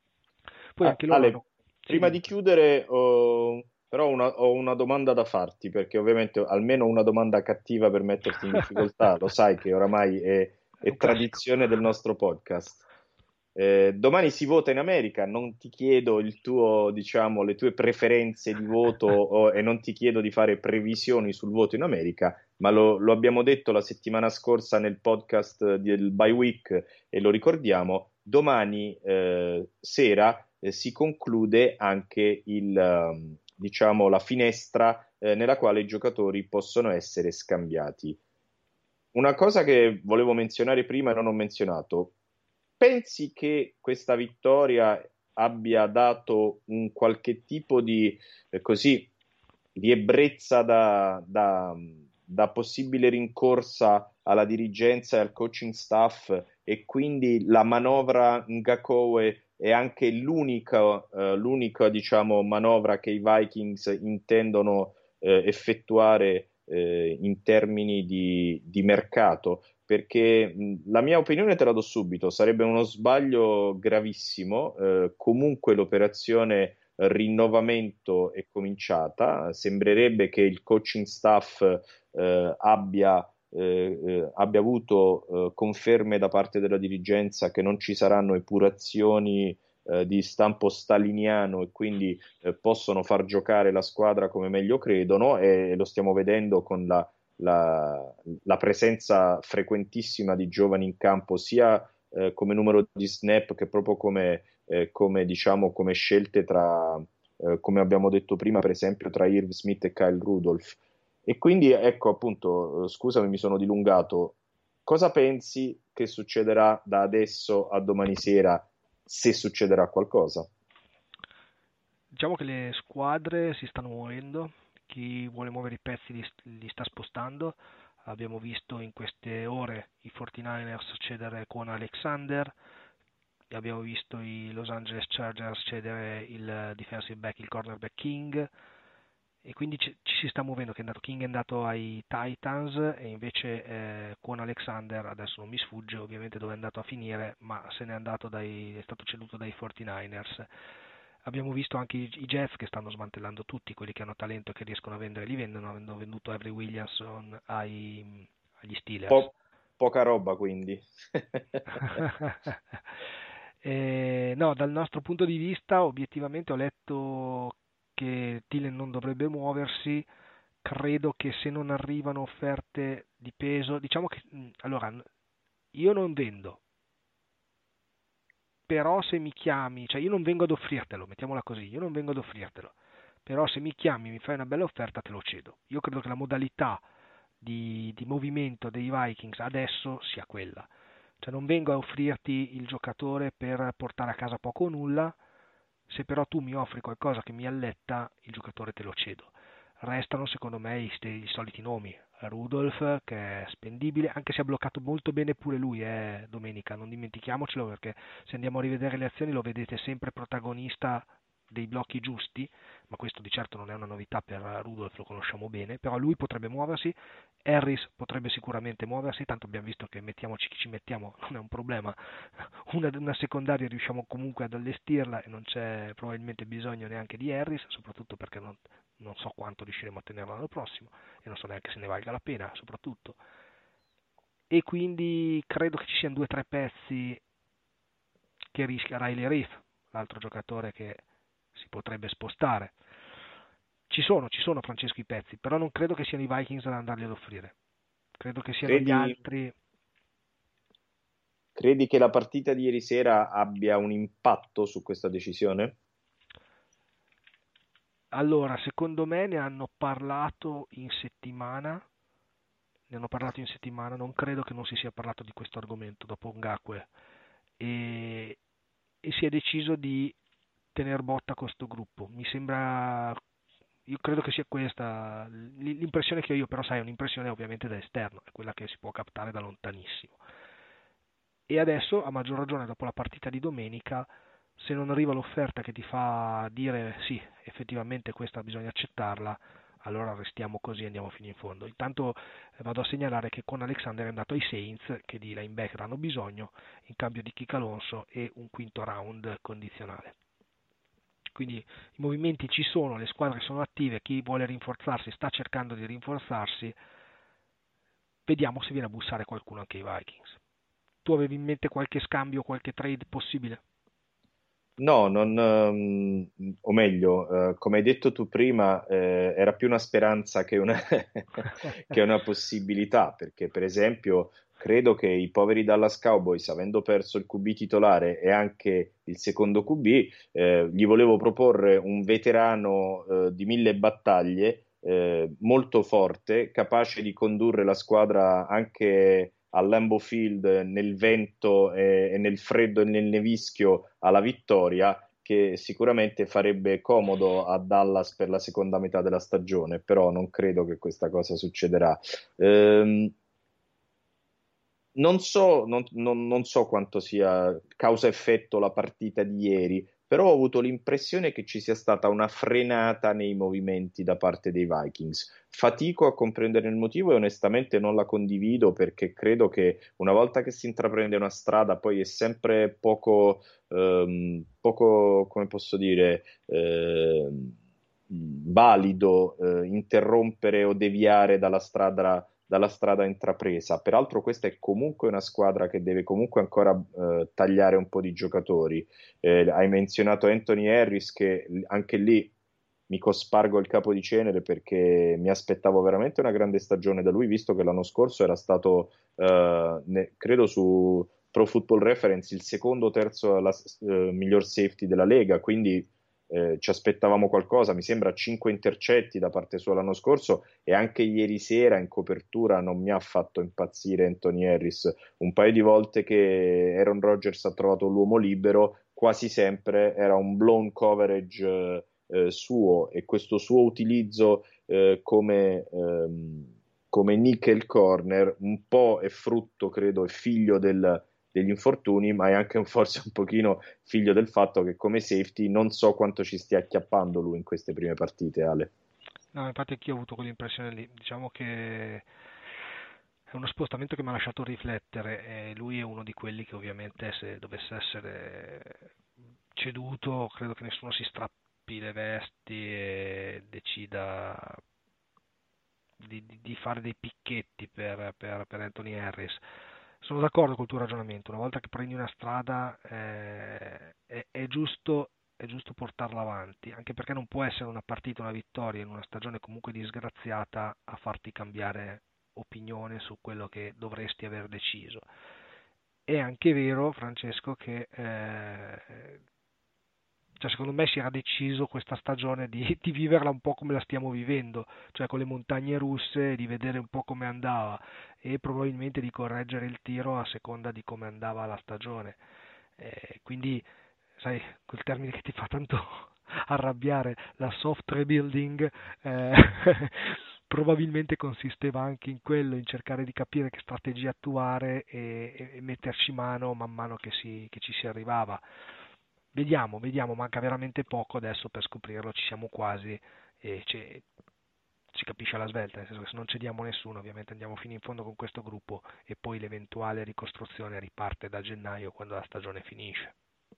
Poi anche loro
Ale,
hanno...
prima
sì,
di chiudere ho, però una, ho una domanda da farti, perché ovviamente almeno una domanda cattiva per metterti in difficoltà, lo sai che oramai è,
è
è
un classico.
tradizione del nostro podcast. Eh, domani si vota in America, non ti chiedo il tuo, diciamo, le tue preferenze di voto o, e non ti chiedo di fare previsioni sul voto in America, ma lo, lo abbiamo detto la settimana scorsa nel podcast del Bye Week e lo ricordiamo, domani eh, sera eh, si conclude anche il, um, diciamo, la finestra eh, nella quale i giocatori possono essere scambiati. Una cosa che volevo menzionare prima e non ho menzionato: pensi che questa vittoria abbia dato un qualche tipo di, eh, così, di ebbrezza da, da, da possibile rincorsa alla dirigenza e al coaching staff, e quindi la manovra Ngakoue è anche l'unica, eh, l'unica diciamo, manovra che i Vikings intendono eh, effettuare eh, in termini di, di mercato? Perché mh, la mia opinione te la do subito, sarebbe uno sbaglio gravissimo, eh, comunque l'operazione rinnovamento è cominciata, sembrerebbe che il coaching staff eh, abbia, eh, eh, abbia avuto eh, conferme da parte della dirigenza che non ci saranno epurazioni eh, di stampo staliniano e quindi eh, possono far giocare la squadra come meglio credono, e lo stiamo vedendo con la La, la presenza frequentissima di giovani in campo, sia eh, come numero di snap che proprio come, eh, come, diciamo, come scelte tra, eh, come abbiamo detto prima, per esempio tra Irv Smith e Kyle Rudolph. E quindi ecco appunto, scusami, mi sono dilungato. Cosa pensi che succederà da adesso a domani sera, se succederà qualcosa?
Diciamo che le squadre si stanno muovendo, chi vuole muovere i pezzi li, li sta spostando. Abbiamo visto in queste ore i quarantanovers cedere con Alexander, abbiamo visto i Los Angeles Chargers cedere il defensive back, il cornerback King, e quindi ci, ci si sta muovendo, che è andato, King è andato ai Titans e invece eh, con Alexander, adesso non mi sfugge ovviamente dove è andato a finire, ma se n'è andato dai, è stato ceduto dai quarantanovers. Abbiamo visto anche i, i Jets che stanno smantellando tutti, quelli che hanno talento e che riescono a vendere, li vendono, avendo venduto Avery Williamson ai, agli Steelers.
Po- poca roba quindi.
eh, no, dal nostro punto di vista, obiettivamente ho letto che Thielen non dovrebbe muoversi. Credo che se non arrivano offerte di peso, diciamo che mh, allora io non vendo, però se mi chiami, cioè io non vengo ad offrirtelo, mettiamola così, io non vengo ad offrirtelo, però se mi chiami, mi fai una bella offerta, te lo cedo. Io credo che la modalità di, di movimento dei Vikings adesso sia quella, cioè non vengo a offrirti il giocatore per portare a casa poco o nulla, se però tu mi offri qualcosa che mi alletta, il giocatore te lo cedo. Restano secondo me i, i soliti nomi, Rudolph che è spendibile, anche se ha bloccato molto bene pure lui eh, domenica, non dimentichiamocelo, perché se andiamo a rivedere le azioni lo vedete sempre protagonista dei blocchi giusti, ma questo di certo non è una novità per Rudolph, lo conosciamo bene, però lui potrebbe muoversi, Harris potrebbe sicuramente muoversi, tanto abbiamo visto che mettiamoci chi ci mettiamo, non è un problema, una, una secondaria riusciamo comunque ad allestirla e non c'è probabilmente bisogno neanche di Harris, soprattutto perché non, non so quanto riusciremo a tenerlo l'anno prossimo e non so neanche se ne valga la pena, soprattutto. E quindi credo che ci siano due o tre pezzi che rischia Riley Reef, l'altro giocatore che si potrebbe spostare. Ci sono, ci sono Francesco i pezzi, però non credo che siano i Vikings ad andarli ad offrire. Credo che siano gli
Credi,
altri.
credi che la partita di ieri sera abbia un impatto su questa decisione?
Allora, secondo me ne hanno parlato in settimana, ne hanno parlato in settimana, non credo che non si sia parlato di questo argomento dopo Ngakwe e, e si è deciso di tener botta con questo gruppo. Mi sembra, io credo che sia questa l'impressione che ho io, però sai, è un'impressione ovviamente da esterno, è quella che si può captare da lontanissimo. E adesso, a maggior ragione, dopo la partita di domenica, se non arriva l'offerta che ti fa dire sì, effettivamente questa bisogna accettarla, allora restiamo così e andiamo fino in fondo. Intanto eh, vado a segnalare che con Alexander è andato ai Saints, che di linebacker hanno bisogno, in cambio di Kike Alonso e un quinto round condizionale. Quindi i movimenti ci sono, le squadre sono attive, chi vuole rinforzarsi sta cercando di rinforzarsi, vediamo se viene a bussare qualcuno anche ai Vikings. Tu avevi in mente qualche scambio, qualche trade possibile?
No, non, ehm, o meglio, eh, come hai detto tu prima, eh, era più una speranza che una, che una possibilità, perché per esempio credo che i poveri Dallas Cowboys, avendo perso il Q B titolare e anche il secondo Q B, eh, gli volevo proporre un veterano, eh, di mille battaglie, eh, molto forte, capace di condurre la squadra anche al Lambeau Field nel vento e, e nel freddo e nel nevischio alla vittoria, che sicuramente farebbe comodo a Dallas per la seconda metà della stagione, però non credo che questa cosa succederà. Ehm, non so, non, non- non so quanto sia causa-effetto la partita di ieri, però ho avuto l'impressione che ci sia stata una frenata nei movimenti da parte dei Vikings. Fatico a comprendere il motivo e onestamente non la condivido, perché credo che una volta che si intraprende una strada poi è sempre poco, ehm, poco, come posso dire, ehm, valido, eh, interrompere o deviare dalla strada dalla strada intrapresa. Peraltro questa è comunque una squadra che deve comunque ancora eh, tagliare un po' di giocatori. Eh, hai menzionato Anthony Harris, che anche lì mi cospargo il capo di cenere, perché mi aspettavo veramente una grande stagione da lui, visto che l'anno scorso era stato, eh, ne, credo su Pro Football Reference, il secondo o terzo la, eh, miglior safety della Lega, quindi eh, ci aspettavamo qualcosa, mi sembra cinque intercetti da parte sua l'anno scorso, e anche ieri sera in copertura non mi ha fatto impazzire Anthony Harris. Un paio di volte che Aaron Rodgers ha trovato l'uomo libero, quasi sempre era un blown coverage eh, eh, suo, e questo suo utilizzo eh, come, ehm, come nickel corner un po' è frutto, credo, è figlio del, degli infortuni, ma è anche un, forse un pochino figlio del fatto che come safety non so quanto ci stia acchiappando lui in queste prime partite, Ale.
No, infatti anch'io ho avuto quell'impressione lì. Diciamo che è uno spostamento che mi ha lasciato riflettere, e lui è uno di quelli che ovviamente, se dovesse essere ceduto, credo che nessuno si strappi le vesti e decida di, di- di fare dei picchetti per, per- per Anthony Harris. Sono d'accordo col tuo ragionamento. Una volta che prendi una strada, eh, è, è giusto, è giusto portarla avanti, anche perché non può essere una partita, una vittoria in una stagione comunque disgraziata a farti cambiare opinione su quello che dovresti aver deciso. È anche vero, Francesco, che eh, cioè, secondo me si era deciso questa stagione di, di viverla un po' come la stiamo vivendo, cioè con le montagne russe, di vedere un po' come andava e probabilmente di correggere il tiro a seconda di come andava la stagione. Eh, quindi, sai, quel termine che ti fa tanto arrabbiare, la soft rebuilding, eh, probabilmente consisteva anche in quello, in cercare di capire che strategia attuare e, e- e metterci mano man mano che, si- che ci si arrivava. Vediamo, vediamo, manca veramente poco adesso per scoprirlo, ci siamo quasi e ci, si capisce alla svelta, nel senso che se non cediamo nessuno ovviamente andiamo fino in fondo con questo gruppo e poi l'eventuale ricostruzione riparte da gennaio quando la stagione finisce.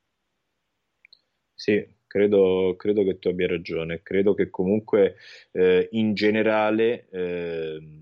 Sì, credo, credo che tu abbia ragione. Credo che comunque eh, in generale eh,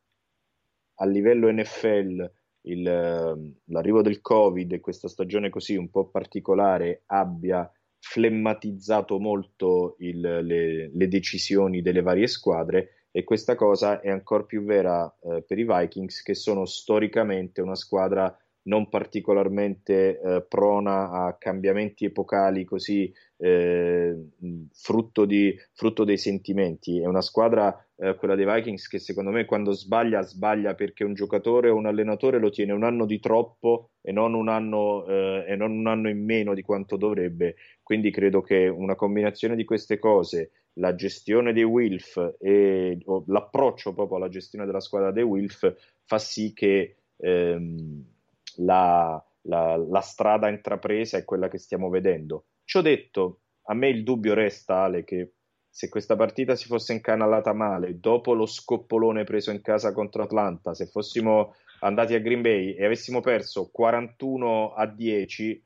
a livello N F L il, eh, l'arrivo del Covid e questa stagione così un po' particolare abbia flemmatizzato molto il- le, le decisioni delle varie squadre, e questa cosa è ancora più vera eh, per i Vikings, che sono storicamente una squadra non particolarmente eh, prona a cambiamenti epocali così eh, frutto di, frutto dei sentimenti. È una squadra, eh, quella dei Vikings, che secondo me quando sbaglia, sbaglia perché un giocatore o un allenatore lo tiene un anno di troppo e non un anno, eh, e non un anno in meno di quanto dovrebbe. Quindi credo che una combinazione di queste cose, la gestione dei Wilf e o l'approccio proprio alla gestione della squadra dei Wilf, fa sì che ehm, la, la, la strada intrapresa è quella che stiamo vedendo. Ciò detto, a me il dubbio resta, Ale, che se questa partita si fosse incanalata male, dopo lo scoppolone preso in casa contro Atlanta, se fossimo andati a Green Bay e avessimo perso quarantuno a dieci,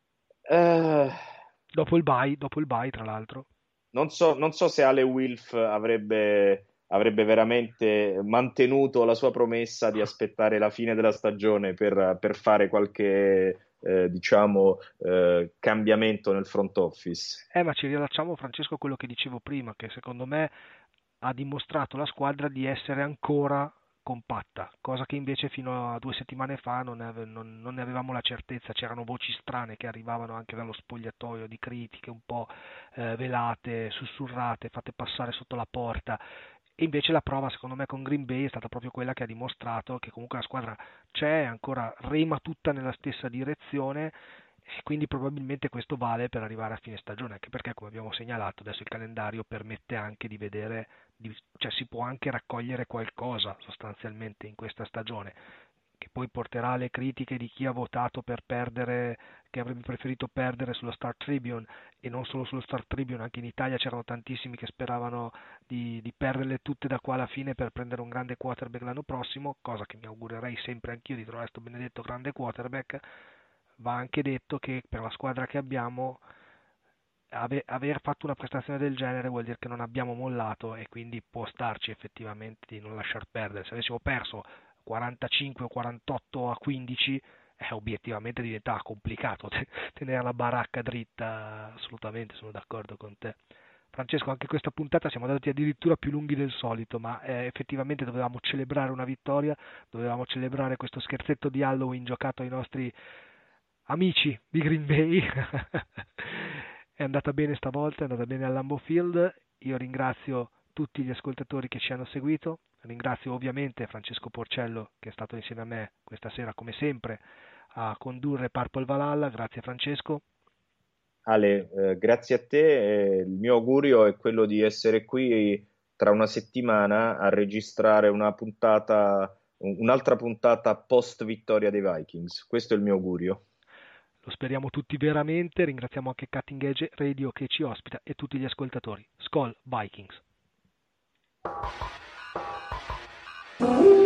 eh,
Dopo il bye, dopo il bye tra l'altro.
non so, non so se Ale Wilf avrebbe, avrebbe veramente mantenuto la sua promessa di aspettare la fine della stagione per, per fare qualche, eh, diciamo, eh, cambiamento nel front office.
Eh, ma ci riallacciamo, Francesco, a quello che dicevo prima, che secondo me ha dimostrato la squadra di essere ancora compatta, cosa che invece fino a due settimane fa non ne, ave- non- non ne avevamo la certezza. C'erano voci strane che arrivavano anche dallo spogliatoio di critiche un po' eh, velate, sussurrate, fatte passare sotto la porta. E invece la prova, secondo me, con Green Bay è stata proprio quella che ha dimostrato che comunque la squadra c'è, ancora rema tutta nella stessa direzione, e quindi probabilmente questo vale per arrivare a fine stagione, anche perché, come abbiamo segnalato, adesso il calendario permette anche di vedere, di- cioè si può anche raccogliere qualcosa sostanzialmente in questa stagione, che poi porterà alle critiche di chi ha votato per perdere, che avrebbe preferito perdere sullo Star Tribune, e non solo sullo Star Tribune, anche in Italia c'erano tantissimi che speravano di, di perderle tutte da qua alla fine per prendere un grande quarterback l'anno prossimo, cosa che mi augurerei sempre anch'io, di trovare questo benedetto grande quarterback. Va anche detto che per la squadra che abbiamo, ave- aver fatto una prestazione del genere vuol dire che non abbiamo mollato, e quindi può starci effettivamente di non lasciar perdere. Se avessimo perso quarantacinque o quarantotto a quindici, eh, obiettivamente diventa complicato te- tenere la baracca dritta. Assolutamente, sono d'accordo con te. Francesco, anche questa puntata siamo andati addirittura più lunghi del solito, ma eh, effettivamente dovevamo celebrare una vittoria, dovevamo celebrare questo scherzetto di Halloween giocato ai nostri amici di Green Bay. È andata bene stavolta, è andata bene al Lambeau Field. Io ringrazio tutti gli ascoltatori che ci hanno seguito, ringrazio ovviamente Francesco Porcello che è stato insieme a me questa sera come sempre a condurre Purple Valhalla. Grazie Francesco.
Ale, eh, grazie a te, eh, il mio augurio è quello di essere qui tra una settimana a registrare una puntata, un'altra puntata post vittoria dei Vikings. Questo è il mio augurio.
Lo speriamo tutti veramente. Ringraziamo anche Cutting Edge Radio che ci ospita e tutti gli ascoltatori. Skol Vikings.